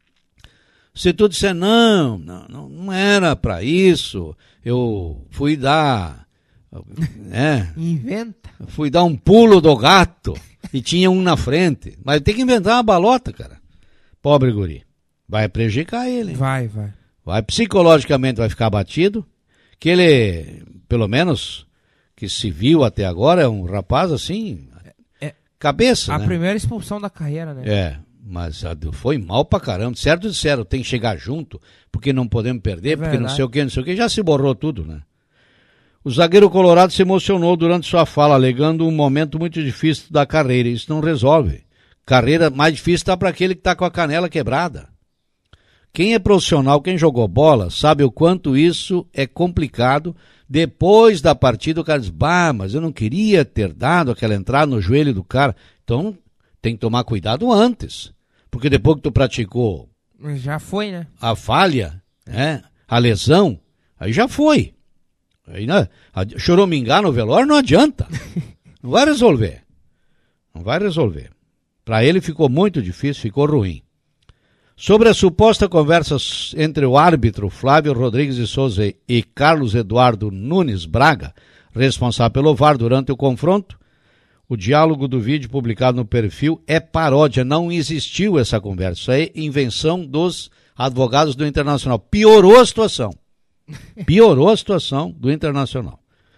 Se tu disser, não, não, não era para isso, eu fui dar É. Inventa. Fui dar um pulo do gato e tinha um na frente. Mas tem que inventar uma balota, cara. Pobre guri. Vai prejudicar ele. Hein? Vai, vai. Vai, psicologicamente vai ficar abatido. Que ele, pelo menos, que se viu até agora, é um rapaz assim, é, cabeça, a né? primeira expulsão da carreira, né? É, mas a, foi mal pra caramba. Certo disseram, tem que chegar junto, porque não podemos perder, É porque verdade. não sei o que, não sei o que. Já se borrou tudo, né? O zagueiro colorado se emocionou durante sua fala, alegando um momento muito difícil da carreira. Isso não resolve. Carreira mais difícil está para aquele que está com a canela quebrada. Quem é profissional, quem jogou bola, sabe o quanto isso é complicado. Depois da partida o cara diz, bah, mas eu não queria ter dado aquela entrada no joelho do cara. Então tem que tomar cuidado antes. Porque depois que tu praticou Já foi, né? a falha, né, a lesão, aí já foi. Aí, né, a, choramingar no velório não adianta. Não vai resolver. Não vai resolver. Para ele ficou muito difícil, ficou ruim. Sobre a suposta conversa entre o árbitro Flávio Rodrigues de Souza e Carlos Eduardo Nunes Braga, responsável pelo V A R durante o confronto, o diálogo do vídeo publicado no perfil é paródia, não existiu essa conversa. Isso é invenção dos advogados do Internacional. Piorou a situação. Piorou a situação do Internacional.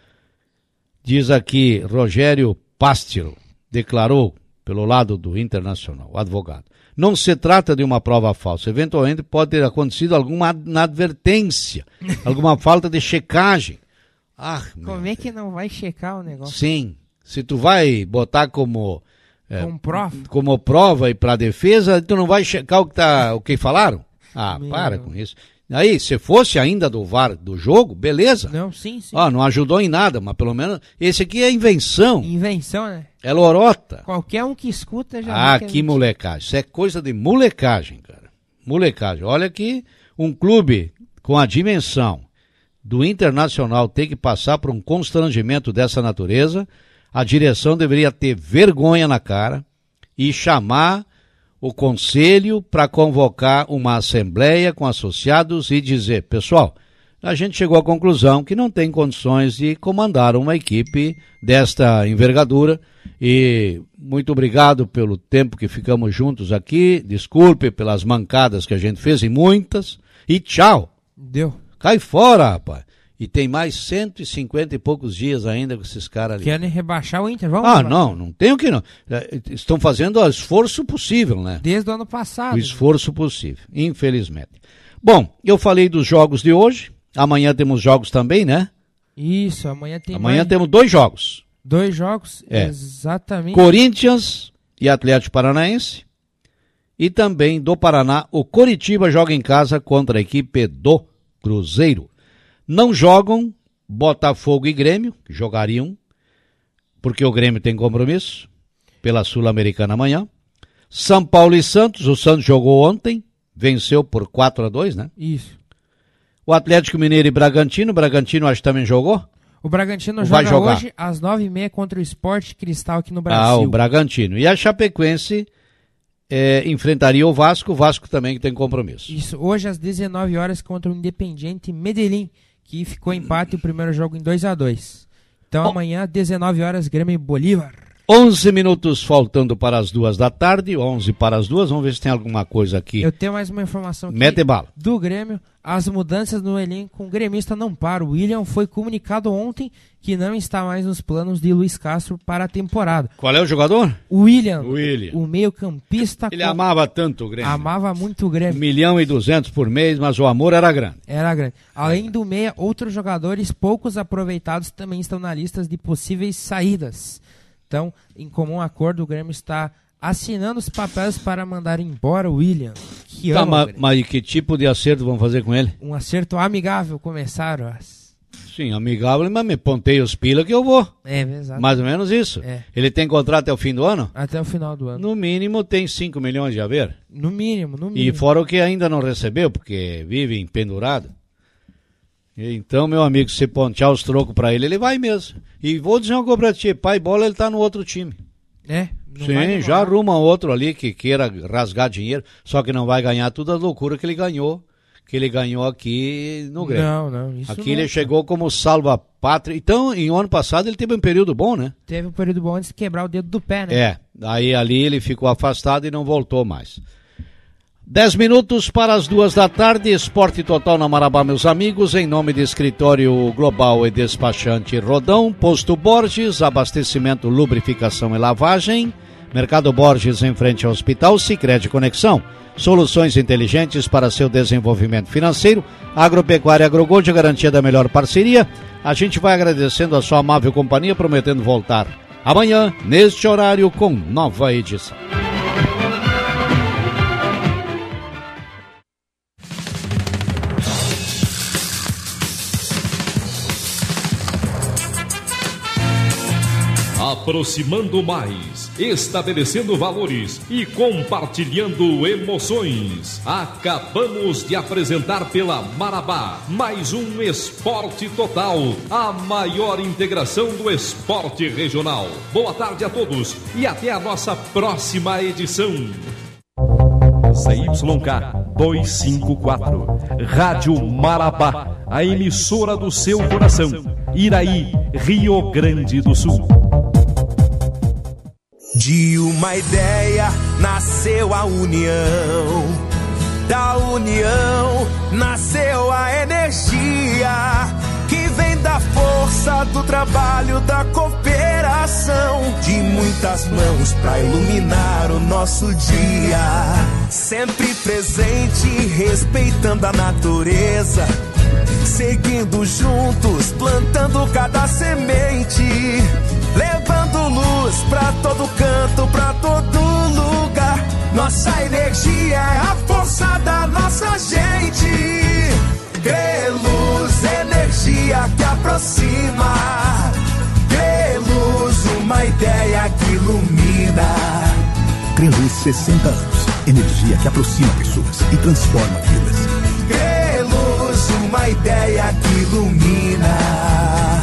Diz aqui Rogério Pastiro, declarou pelo lado do Internacional, o advogado. Não se trata de uma prova falsa. Eventualmente pode ter acontecido alguma inadvertência, alguma falta de checagem. Ah, Como é que não vai checar o negócio? Sim. Se tu vai botar como, é, Como prova? como prova e para defesa, tu não vai checar o que, tá, o que falaram? Ah, Meu. para com isso. Aí, se fosse ainda do V A R do jogo, beleza. Não, sim, sim. Ah, não ajudou em nada, mas pelo menos esse aqui é invenção. Invenção, né? É lorota. Qualquer um que escuta já Ah, vê que é que mentira. molecagem. Isso é coisa de molecagem, cara. Molecagem. Olha que um clube com a dimensão do Internacional ter que passar por um constrangimento dessa natureza, a direção deveria ter vergonha na cara e chamar o conselho para convocar uma assembleia com associados e dizer, pessoal, a gente chegou à conclusão que não tem condições de comandar uma equipe desta envergadura e muito obrigado pelo tempo que ficamos juntos aqui, desculpe pelas mancadas que a gente fez e muitas, e tchau. Deu. Cai fora, rapaz. E tem mais cento e cinquenta e poucos dias ainda com esses caras ali. Querem rebaixar o Inter? Vamos Ah, rebaixar. não, não tem o que não. É, estão fazendo o esforço possível, né? Desde o ano passado. O esforço possível, infelizmente. Bom, eu falei dos jogos de hoje. Amanhã temos jogos também, né? Isso, amanhã tem Amanhã mais temos dois jogos. dois jogos. É. Exatamente. Corinthians e Atlético Paranaense. E também do Paraná, o Coritiba joga em casa contra a equipe do Cruzeiro. Não jogam Botafogo e Grêmio, que jogariam, porque o Grêmio tem compromisso pela Sul-Americana amanhã. São Paulo e Santos, o Santos jogou ontem, venceu por quatro a dois, né? Isso. O Atlético Mineiro e Bragantino, o Bragantino acho que também jogou. O Bragantino Vai joga jogar. hoje às nove e meia contra o Sport Cristal aqui no Ah, Brasil. o Bragantino. E a Chapecoense é, enfrentaria o Vasco, o Vasco também que tem compromisso. Isso, hoje às dezenove horas contra o Independiente Medellín, que ficou empate o primeiro jogo em dois a dois. Então Bom. amanhã, dezenove horas, Grêmio e Bolívar. onze minutos faltando para as duas da tarde, onze para as duas, vamos ver se tem alguma coisa aqui. Eu tenho mais uma informação aqui Mete bala. do Grêmio. As mudanças no elenco, o gremista não para. O William foi comunicado ontem que não está mais nos planos de Luiz Castro para a temporada. Qual é o jogador? O William, William. o meio-campista, Ele com- amava tanto o Grêmio. amava muito o Um Grêmio. milhão e duzentos por mês, mas o amor era grande. Era grande. Além do meia, outros jogadores poucos aproveitados também estão na lista de possíveis saídas. Então, em comum acordo, o Grêmio está assinando os papéis para mandar embora o William, que Tá, ama o mas, Grêmio. mas e que tipo de acerto vão fazer com ele? Um acerto amigável começaram. as- Sim, amigável, mas me pontei os pila que eu vou. É, exato. Mais ou menos isso. É. Ele tem contrato até o fim do ano? Até o final do ano. No mínimo tem cinco milhões de haver. No mínimo, no E mínimo. fora o que ainda não recebeu, porque vive pendurado. Então, meu amigo, se pontear os trocos pra ele, ele vai mesmo. E vou dizer uma coisa pra ti, pai bola, ele tá no outro time. É, não vai Sim, demorar. já arruma outro ali que queira rasgar dinheiro, só que não vai ganhar toda a loucura que ele ganhou, que ele ganhou aqui no Grêmio. Não, não. Isso aqui não. ele chegou como salva-pátria. Então, em ano passado, ele teve um período bom, né? Teve um período bom antes de quebrar o dedo do pé, né? É, aí ali ele ficou afastado e não voltou mais. Dez minutos para as duas da tarde, Esporte Total na Marabá, meus amigos, em nome de Escritório Global e Despachante Rodão, Posto Borges, abastecimento, lubrificação e lavagem, Mercado Borges em frente ao Hospital, Sicredi Conexão, soluções inteligentes para seu desenvolvimento financeiro, Agropecuária Agrogold, garantia da melhor parceria. A gente vai agradecendo a sua amável companhia, prometendo voltar amanhã, neste horário, com nova edição. Aproximando mais, estabelecendo valores e compartilhando emoções. Acabamos de apresentar pela Marabá mais um Esporte Total, a maior integração do esporte regional. Boa tarde a todos e até a nossa próxima edição. C Y K duzentos e cinquenta e quatro, Rádio Marabá, a emissora do seu coração. Iraí, Rio Grande do Sul. De uma ideia nasceu a união, da união nasceu a energia, que vem da força do trabalho, da cooperação, de muitas mãos pra iluminar o nosso dia. Sempre presente, respeitando a natureza, seguindo juntos, plantando cada semente, levando luz pra todo canto, pra todo lugar. Nossa energia é a força da nossa gente. Creluz, energia que aproxima. Creluz, uma ideia que ilumina. Creluz, sessenta anos. Energia que aproxima pessoas e transforma vidas. Creluz, uma ideia que ilumina.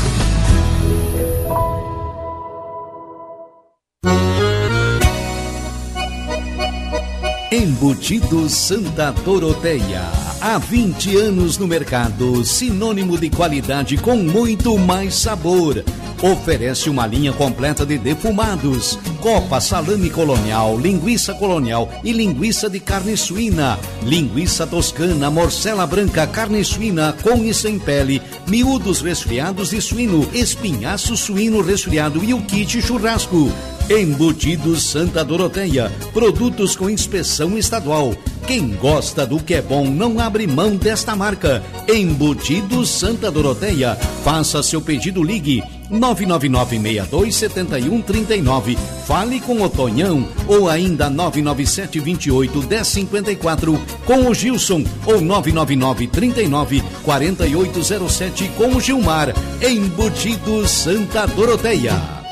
Embutidos Santa Doroteia, há vinte anos no mercado, sinônimo de qualidade com muito mais sabor. Oferece uma linha completa de defumados, copa, salame colonial, linguiça colonial e linguiça de carne suína, linguiça toscana, morcela branca, carne suína com e sem pele, miúdos resfriados de suíno, espinhaço suíno resfriado e o kit churrasco. Embutidos Santa Doroteia, produtos com inspeção estadual. Quem gosta do que é bom não abre mão desta marca. Embutidos Santa Doroteia, faça seu pedido, ligue nove nove nove, seis dois sete um, três nove, fale com o Tonhão ou ainda nove nove sete, dois oito, um zero cinco quatro com o Gilson ou nove nove nove, três nove, quatro oito zero sete com o Gilmar. Embutidos Santa Doroteia.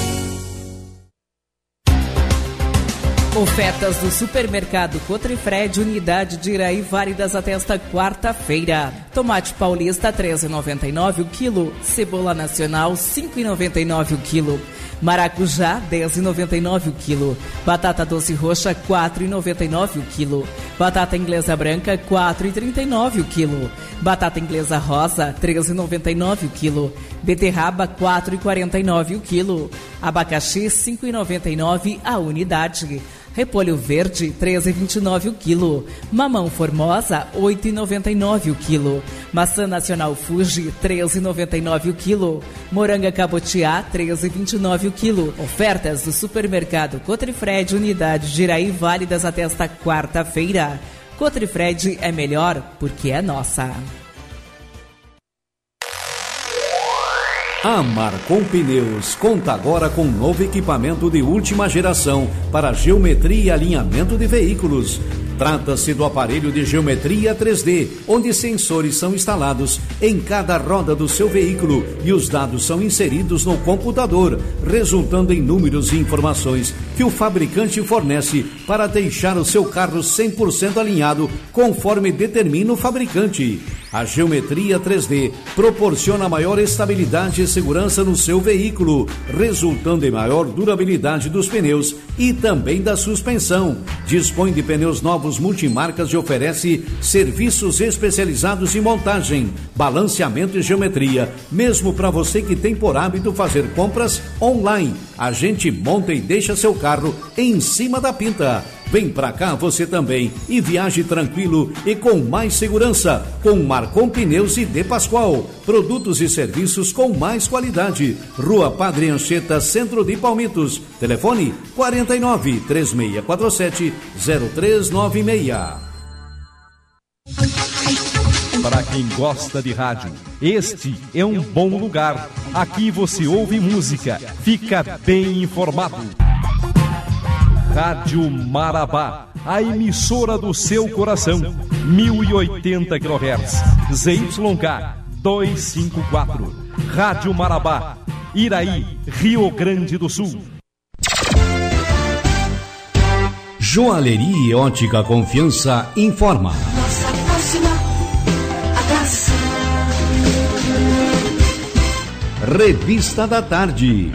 Ofertas do Supermercado Cotrifred, unidade de Iraí, válidas até esta quarta-feira. Tomate paulista, treze reais e noventa e nove centavos o quilo. Cebola nacional, cinco reais e noventa e nove centavos o quilo. Maracujá, dez reais e noventa e nove centavos o quilo. Batata doce roxa, quatro reais e noventa e nove centavos o quilo. Batata inglesa branca, quatro reais e trinta e nove centavos o quilo. Batata inglesa rosa, três reais e noventa e nove centavos o quilo. Beterraba, quatro reais e quarenta e nove centavos o quilo. Abacaxi, cinco reais e noventa e nove centavos a unidade. Repolho verde, treze reais e vinte e nove centavos o quilo. Mamão formosa, oito reais e noventa e nove centavos o quilo. Maçã nacional Fuji, três reais e noventa e nove centavos o quilo. Moranga cabotiá, três reais e vinte e nove centavos o quilo. Ofertas do Supermercado Cotrifred, unidade de Iraí, válidas até esta quarta-feira. Cotrifred é melhor porque é nossa. A Marcon Pneus conta agora com novo equipamento de última geração para geometria e alinhamento de veículos. Trata-se do aparelho de geometria três D, onde sensores são instalados em cada roda do seu veículo e os dados são inseridos no computador, resultando em números e informações que o fabricante fornece para deixar o seu carro cem por cento alinhado conforme determina o fabricante. A Geometria três D proporciona maior estabilidade e segurança no seu veículo, resultando em maior durabilidade dos pneus e também da suspensão. Dispõe de pneus novos multimarcas e oferece serviços especializados em montagem, balanceamento e geometria, mesmo para você que tem por hábito fazer compras online. A gente monta e deixa seu carro em cima da pinta. Vem pra cá você também e viaje tranquilo e com mais segurança com Marcon Pneus e De Pascoal. Produtos e serviços com mais qualidade. Rua Padre Anchieta, Centro de Palmitos. Telefone quarenta e nove, três seis quatro sete, zero três nove seis. Para quem gosta de rádio, este é um bom lugar. Aqui você ouve música, fica bem informado. Rádio Marabá, a emissora do seu coração, mil e oitenta quilohertz, Z Y K duzentos e cinquenta e quatro. Rádio Marabá, Iraí, Rio Grande do Sul. Joalheria e Ótica Confiança informa. Nossa próxima atração. Revista da Tarde.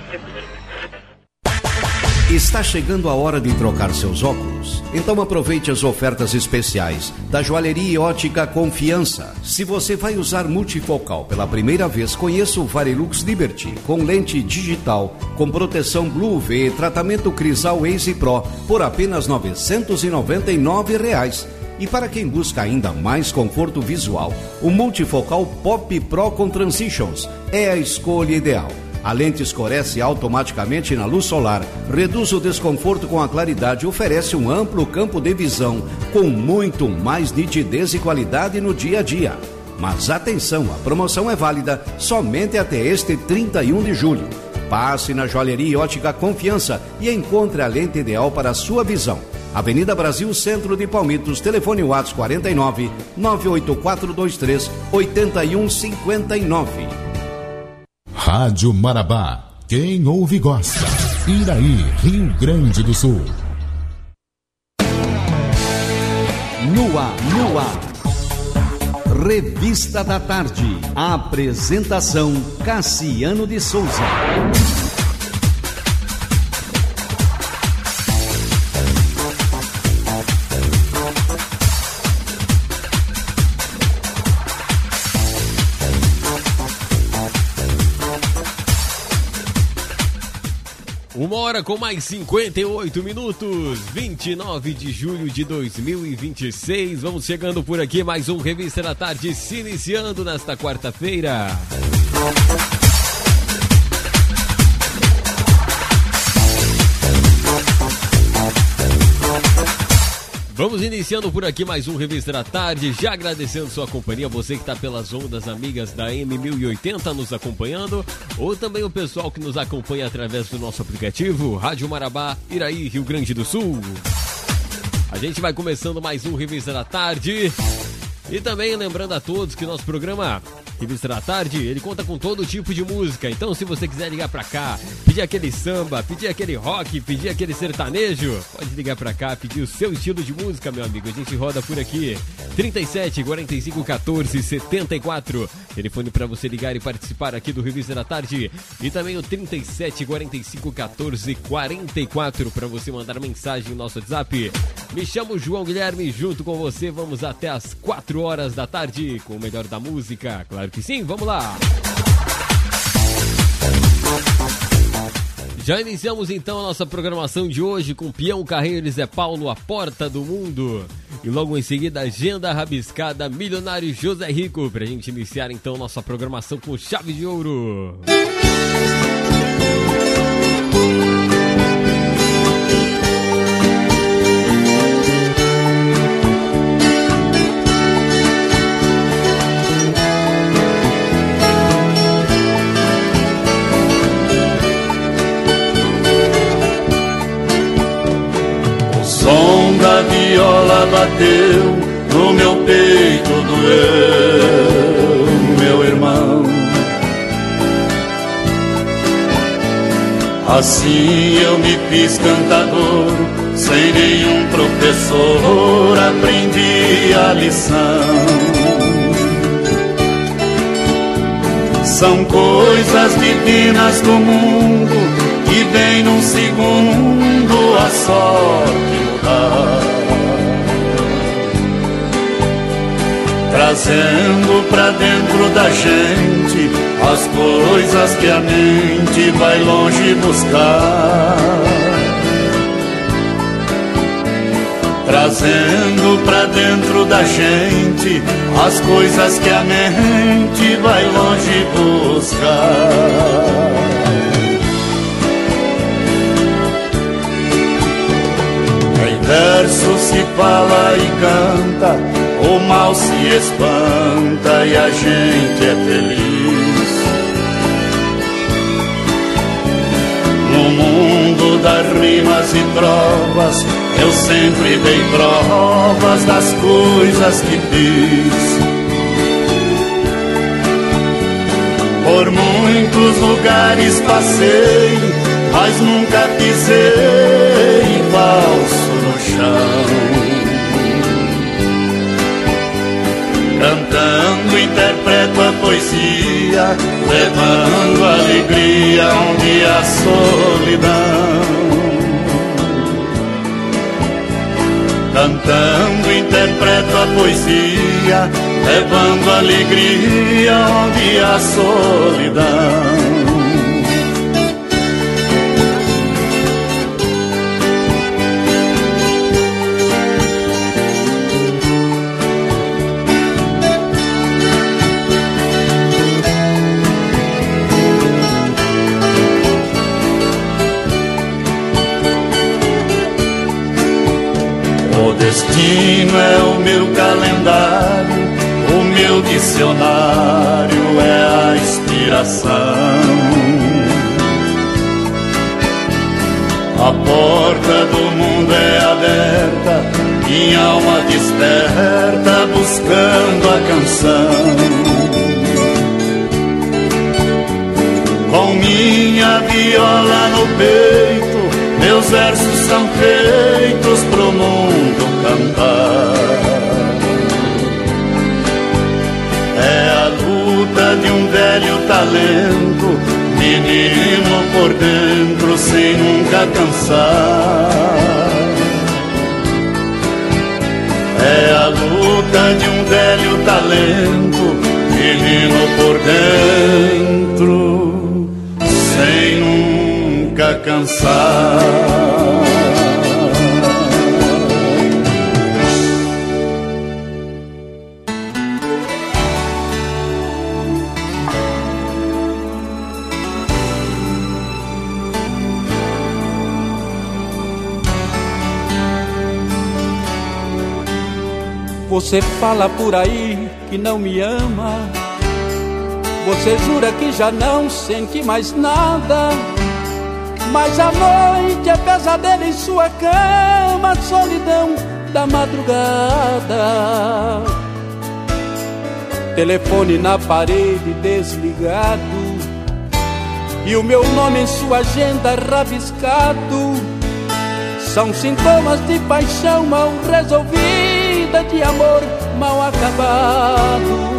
Está chegando a hora de trocar seus óculos? Então aproveite as ofertas especiais da Joalheria e Ótica Confiança. Se você vai usar multifocal pela primeira vez, conheça o Varilux Liberty com lente digital, com proteção Blue U V, tratamento Crisal Ace Pro por apenas novecentos e noventa e nove reais. E para quem busca ainda mais conforto visual, o multifocal Pop Pro com Transitions é a escolha ideal. A lente escurece automaticamente na luz solar, reduz o desconforto com a claridade e oferece um amplo campo de visão com muito mais nitidez e qualidade no dia a dia. Mas atenção, a promoção é válida somente até este trinta e um de julho. Passe na Joalheria e Ótica Confiança e encontre a lente ideal para a sua visão. Avenida Brasil, Centro de Palmitos, telefone WhatsApp quarenta e nove, nove oito quatro dois três, oito um cinco nove. Rádio Marabá, quem ouve gosta. Iraí, Rio Grande do Sul. No ar, no ar. Revista da Tarde. Apresentação Cassiano de Souza. Uma hora com mais cinquenta e oito minutos, vinte e nove de julho de dois mil e vinte e seis. Vamos chegando por aqui, mais um Revista da Tarde se iniciando nesta quarta-feira. Vamos iniciando por aqui mais um Revista da Tarde, já agradecendo sua companhia, você que está pelas ondas amigas da M mil e oitenta nos acompanhando, ou também o pessoal que nos acompanha através do nosso aplicativo, Rádio Marabá, Iraí, Rio Grande do Sul. A gente vai começando mais um Revista da Tarde, e também lembrando a todos que nosso programa Revista da Tarde, ele conta com todo tipo de música. Então se você quiser ligar pra cá, pedir aquele samba, pedir aquele rock, pedir aquele sertanejo, pode ligar pra cá, pedir o seu estilo de música, meu amigo. A gente roda por aqui, trinta e sete, quarenta e cinco, quatorze, setenta e quatro. Telefone pra você ligar e participar aqui do Revista da Tarde. E também o trinta e sete, quarenta e cinco, quatorze, quarenta e quatro pra você mandar mensagem no nosso WhatsApp. Me chamo João Guilherme, junto com você vamos até as quatro horas da tarde com o melhor da música, claro que sim, vamos lá. Já iniciamos então a nossa programação de hoje com Peão Carreiro e Zé Paulo, A Porta do Mundo. E logo em seguida, Agenda Rabiscada, Milionário José Rico, pra gente iniciar então nossa programação com chave de ouro. Som da viola bateu no meu peito, doeu, meu irmão. Assim eu me fiz cantador, sem nenhum professor aprendi a lição. São coisas divinas do mundo que vem num segundo a sorte mudar, trazendo pra dentro da gente as coisas que a mente vai longe buscar, trazendo pra dentro da gente as coisas que a mente vai longe buscar. Em verso se fala e canta, o mal se espanta e a gente é feliz. No mundo das rimas e trovas eu sempre dei provas das coisas que fiz. Por muitos lugares passei, mas nunca pisei falso no chão. Cantando interpreto a poesia, levando alegria onde há solidão. Cantando interpreto a poesia, levando alegria onde há solidão. O destino é o meu calendário, o meu dicionário é a inspiração. A porta do mundo é aberta, minha alma desperta buscando a canção. Com minha viola no peito, meus versos são feitos pro mundo cantar. É a luta de um velho talento, menino por dentro sem nunca cansar. É a luta de um velho talento, menino por dentro sem nunca cansar. Você fala por aí que não me ama, você jura que já não sente mais nada, mas a noite é pesadelo em sua cama, solidão da madrugada. Telefone na parede desligado e o meu nome em sua agenda rabiscado, são sintomas de paixão mal resolvida, de amor mal acabado.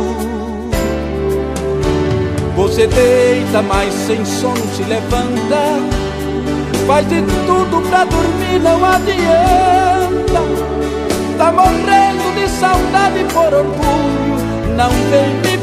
Você deita, mas sem sono se levanta, faz de tudo pra dormir, não adianta. Tá morrendo de saudade por orgulho, não vem me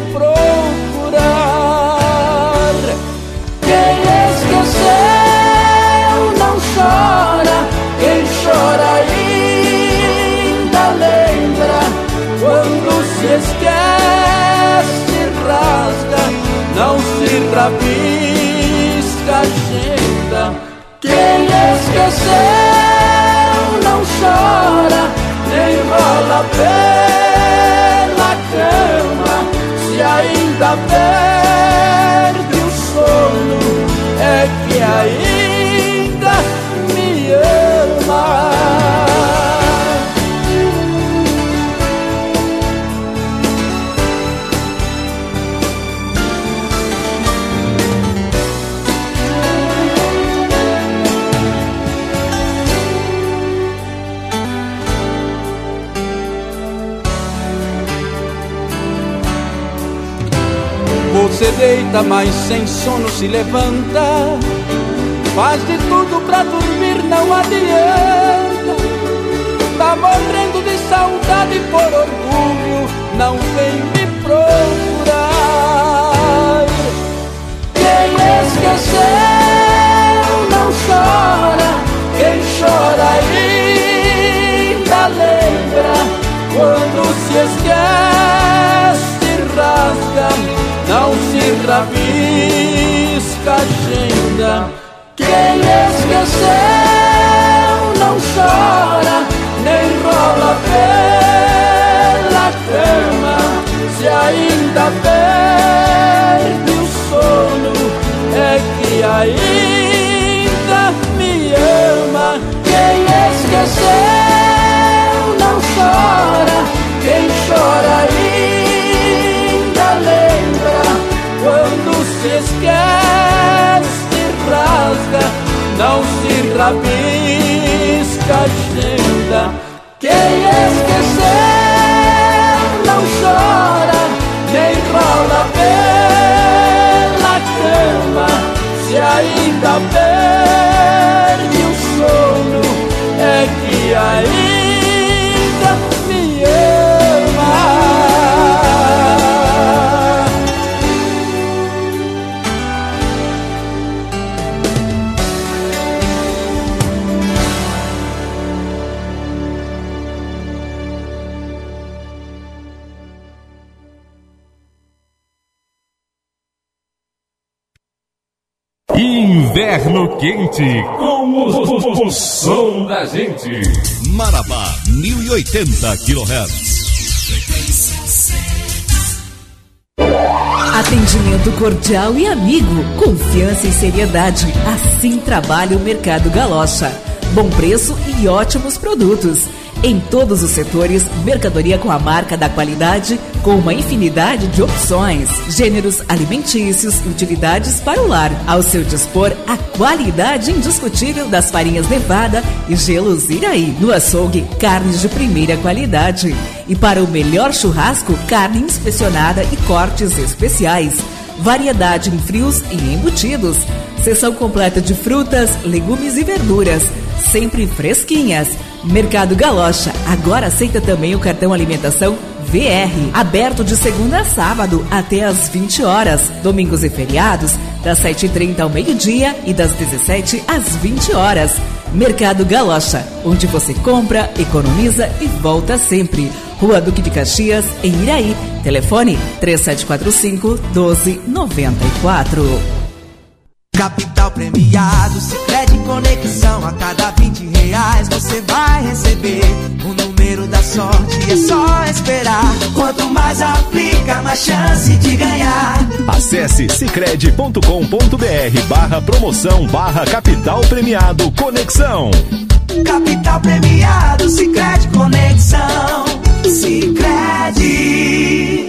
procurar. Quem esqueceu não chora, quem chora ainda lembra. Quando se esquece rasga, não se rabisca a agenda. Quem esqueceu não chora, nem rola pela cama. Se ainda perde o sono, é que ainda me ama. Você deita, mas sem sono se levanta. Faz de tudo pra dormir, não adianta. Tá morrendo de saudade por orgulho, não vem me procurar. Quem esqueceu não chora, quem chora ainda lembra. Quando se esquece, rasga, não se rabisca a agenda. Quem esqueceu não chora, nem rola pela cama. Se ainda perde o sono, é que ainda me ama. Quem esqueceu não chora, quem chora ainda lembra. Quando se esquece, rasga, não se rabisca a agenda. Quem esqueceu não chora, nem rola pela cama. Se ainda perde o sono, é que ainda me ama. Inverno quente com o, o som da gente. Marabá mil e oitenta quilohertz. Atendimento cordial e amigo, confiança e seriedade. Assim trabalha o Mercado Galocha. Bom preço e ótimos produtos. Em todos os setores, mercadoria com a marca da qualidade, com uma infinidade de opções, gêneros alimentícios e utilidades para o lar. Ao seu dispor, a qualidade indiscutível das farinhas Nevada e gelos Iraí. No açougue, carnes de primeira qualidade. E para o melhor churrasco, carne inspecionada e cortes especiais. Variedade em frios e embutidos. Seção completa de frutas, legumes e verduras, sempre fresquinhas. Mercado Galocha agora aceita também o cartão alimentação V R, aberto de segunda a sábado até às vinte horas, domingos e feriados das sete e trinta ao meio-dia e das dezessete às vinte horas. Mercado Galocha, onde você compra, economiza e volta sempre. Rua Duque de Caxias, em Iraí. Telefone três sete quatro cinco, um dois nove quatro. Capital premiado, Sicredi Conexão. A cada vinte reais você vai receber o número da sorte, é só esperar. Quanto mais aplica, mais chance de ganhar. Acesse sicredi ponto com ponto br barra promoção barra capital premiado Conexão. Capital premiado, Sicredi Conexão. Sicredi.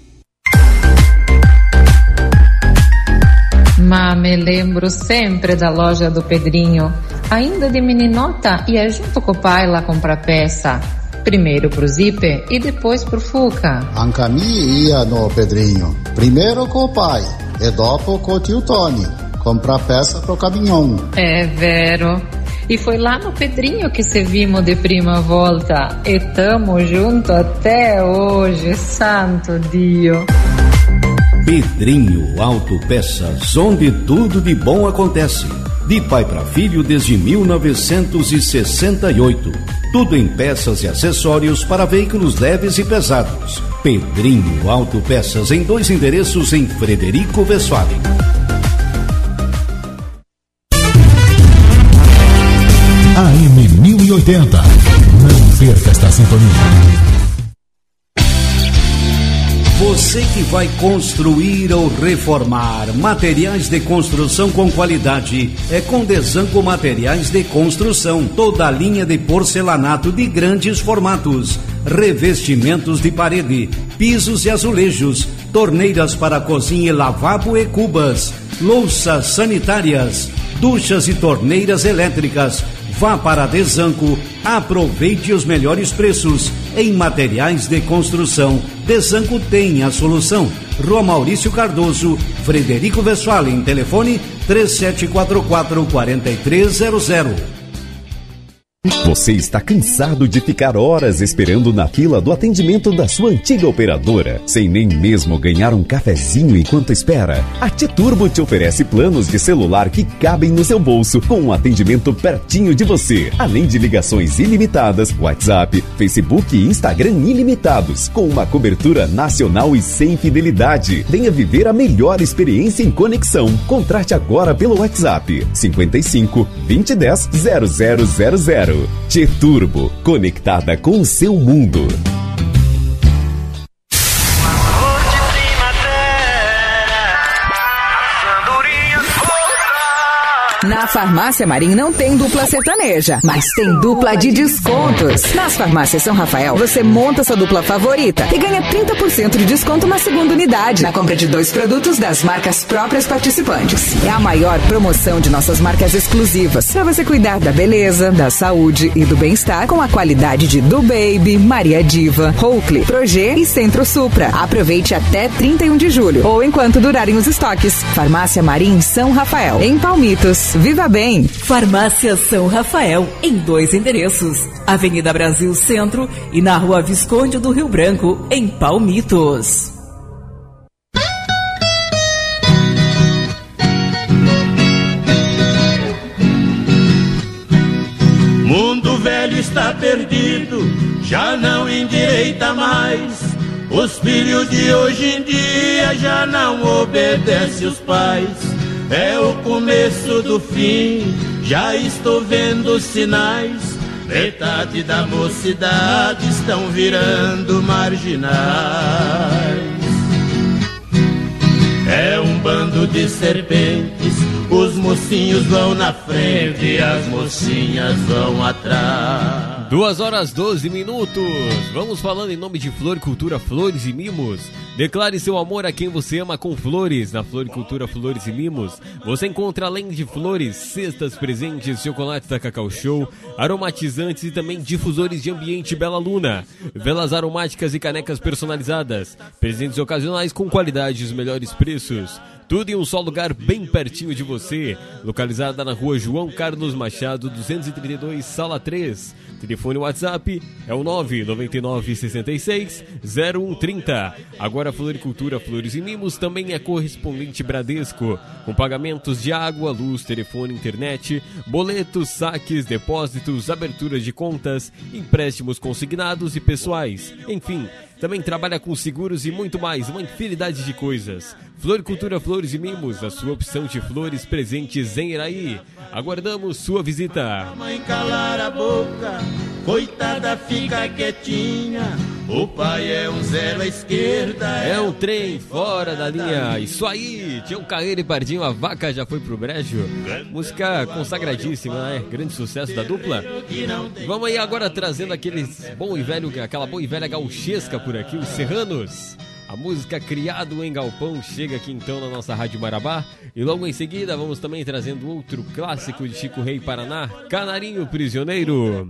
Mas me lembro sempre da loja do Pedrinho, ainda de meninota, ia junto com o pai lá comprar peça. Primeiro pro Zipe e depois pro Fuca. Ancami ia no Pedrinho, primeiro com o pai e dopo com o tio Tony, comprar peça pro caminhão. É, vero. E foi lá no Pedrinho que se vimos de prima volta. E tamo junto até hoje, santo Dio. Pedrinho Autopeças, onde tudo de bom acontece. De pai para filho desde mil novecentos e sessenta e oito. Tudo em peças e acessórios para veículos leves e pesados. Pedrinho Autopeças, em dois endereços em Frederico Westphalen. A M mil e oitenta. Não perca esta sintonia. Você que vai construir ou reformar, materiais de construção com qualidade é com Desanco Materiais de Construção. Toda a linha de porcelanato de grandes formatos, revestimentos de parede, pisos e azulejos, torneiras para cozinha, lavabo e cubas, louças sanitárias, duchas e torneiras elétricas. Vá para Desanco, aproveite os melhores preços em materiais de construção. Desanco tem a solução. Rua Maurício Cardoso, Frederico Westphalen, telefone três sete quatro quatro, quatro três zero zero. Você está cansado de ficar horas esperando na fila do atendimento da sua antiga operadora, sem nem mesmo ganhar um cafezinho enquanto espera? A T-Turbo te oferece planos de celular que cabem no seu bolso, com um atendimento pertinho de você, além de ligações ilimitadas, WhatsApp, Facebook e Instagram ilimitados, com uma cobertura nacional e sem fidelidade. Venha viver a melhor experiência em conexão. Contrate agora pelo WhatsApp cinquenta e cinco, vinte e dez, zero zero zero zero. T-Turbo, conectada com o seu mundo. Na Farmácia Marim não tem dupla sertaneja, mas tem dupla de descontos. Nas Farmácias São Rafael, você monta sua dupla favorita e ganha trinta por cento de desconto na segunda unidade, na compra de dois produtos das marcas próprias participantes. É a maior promoção de nossas marcas exclusivas, para você cuidar da beleza, da saúde e do bem-estar com a qualidade de Do Baby, Maria Diva, Oakley, Progê e Centro Supra. Aproveite até trinta e um de julho, ou enquanto durarem os estoques. Farmácia Marim São Rafael, em Palmitos. Viva bem! Farmácia São Rafael, em dois endereços. Avenida Brasil Centro e na Rua Visconde do Rio Branco, em Palmitos. Mundo velho está perdido, já não endireita mais. Os filhos de hoje em dia já não obedecem os pais. É o começo do fim, já estou vendo sinais. Metade da mocidade estão virando marginais. É um bando de serpentes, os mocinhos vão na frente e as mocinhas vão atrás. Duas horas doze minutos. Vamos falando em nome de Floricultura Flores e Mimos. Declare seu amor a quem você ama com flores. Na Floricultura Flores e Mimos você encontra, além de flores, cestas, presentes, chocolates da Cacau Show, aromatizantes e também difusores de ambiente Bela Luna, velas aromáticas e canecas personalizadas, presentes ocasionais com qualidade e os melhores preços. Tudo em um só lugar, bem pertinho de você. Localizada na Rua João Carlos Machado, duzentos e trinta e dois, Sala três. Telefone WhatsApp é o nove nove nove, seis seis, zero um três zero. Agora a Floricultura Flores e Mimos também é correspondente Bradesco, com pagamentos de água, luz, telefone, internet, boletos, saques, depósitos, abertura de contas, empréstimos consignados e pessoais. Enfim, também trabalha com seguros e muito mais, uma infinidade de coisas. Floricultura Flores e Mimos, a sua opção de flores presentes em Iraí. Aguardamos sua visita. Mãe calar a boca, coitada fica quietinha. O pai é um zero à esquerda. É um trem fora da linha. Isso aí, Tião Carreiro e Pardinho, a vaca já foi pro brejo. Música consagradíssima, né? Grande sucesso da dupla. Vamos aí agora trazendo aqueles bom e velho, aquela boa e velha gauchesca por aqui, os Serranos. A música Criado em Galpão chega aqui então na nossa Rádio Marabá. E logo em seguida vamos também trazendo outro clássico de Chico Rei Paraná, Canarinho Prisioneiro.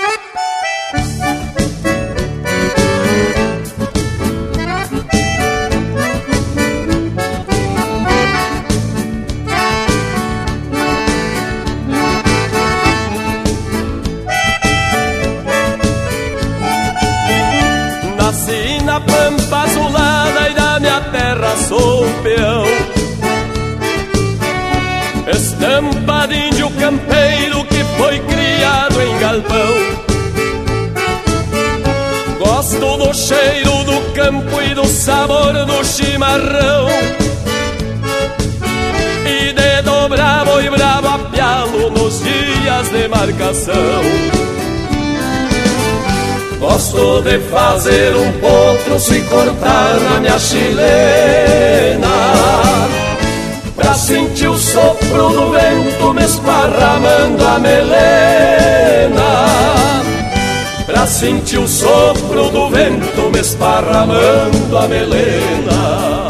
Nasci na pampa azulada e da minha terra sou peão, estampa de índio campeiro que foi criado em galpão. Gosto do cheiro do campo e do sabor do chimarrão, e de dobrar boi bravo a pialo nos dias de marcação. Gosto de fazer um potro se cortar na minha chilena, pra sentir o sopro do vento me esparramando a melena, pra sentir o sopro do vento me esparramando a melena.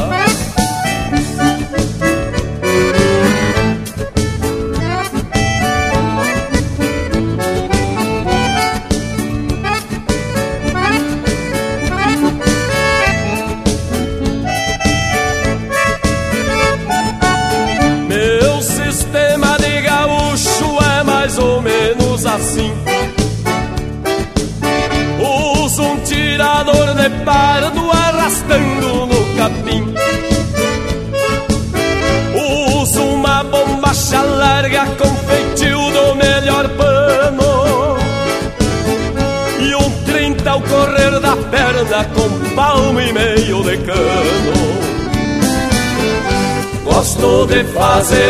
pardo arrastando no capim. Uso uma bombacha larga com feitio do melhor pano e um trinta ao correr da perna com palmo e meio de cano. Gosto de fazer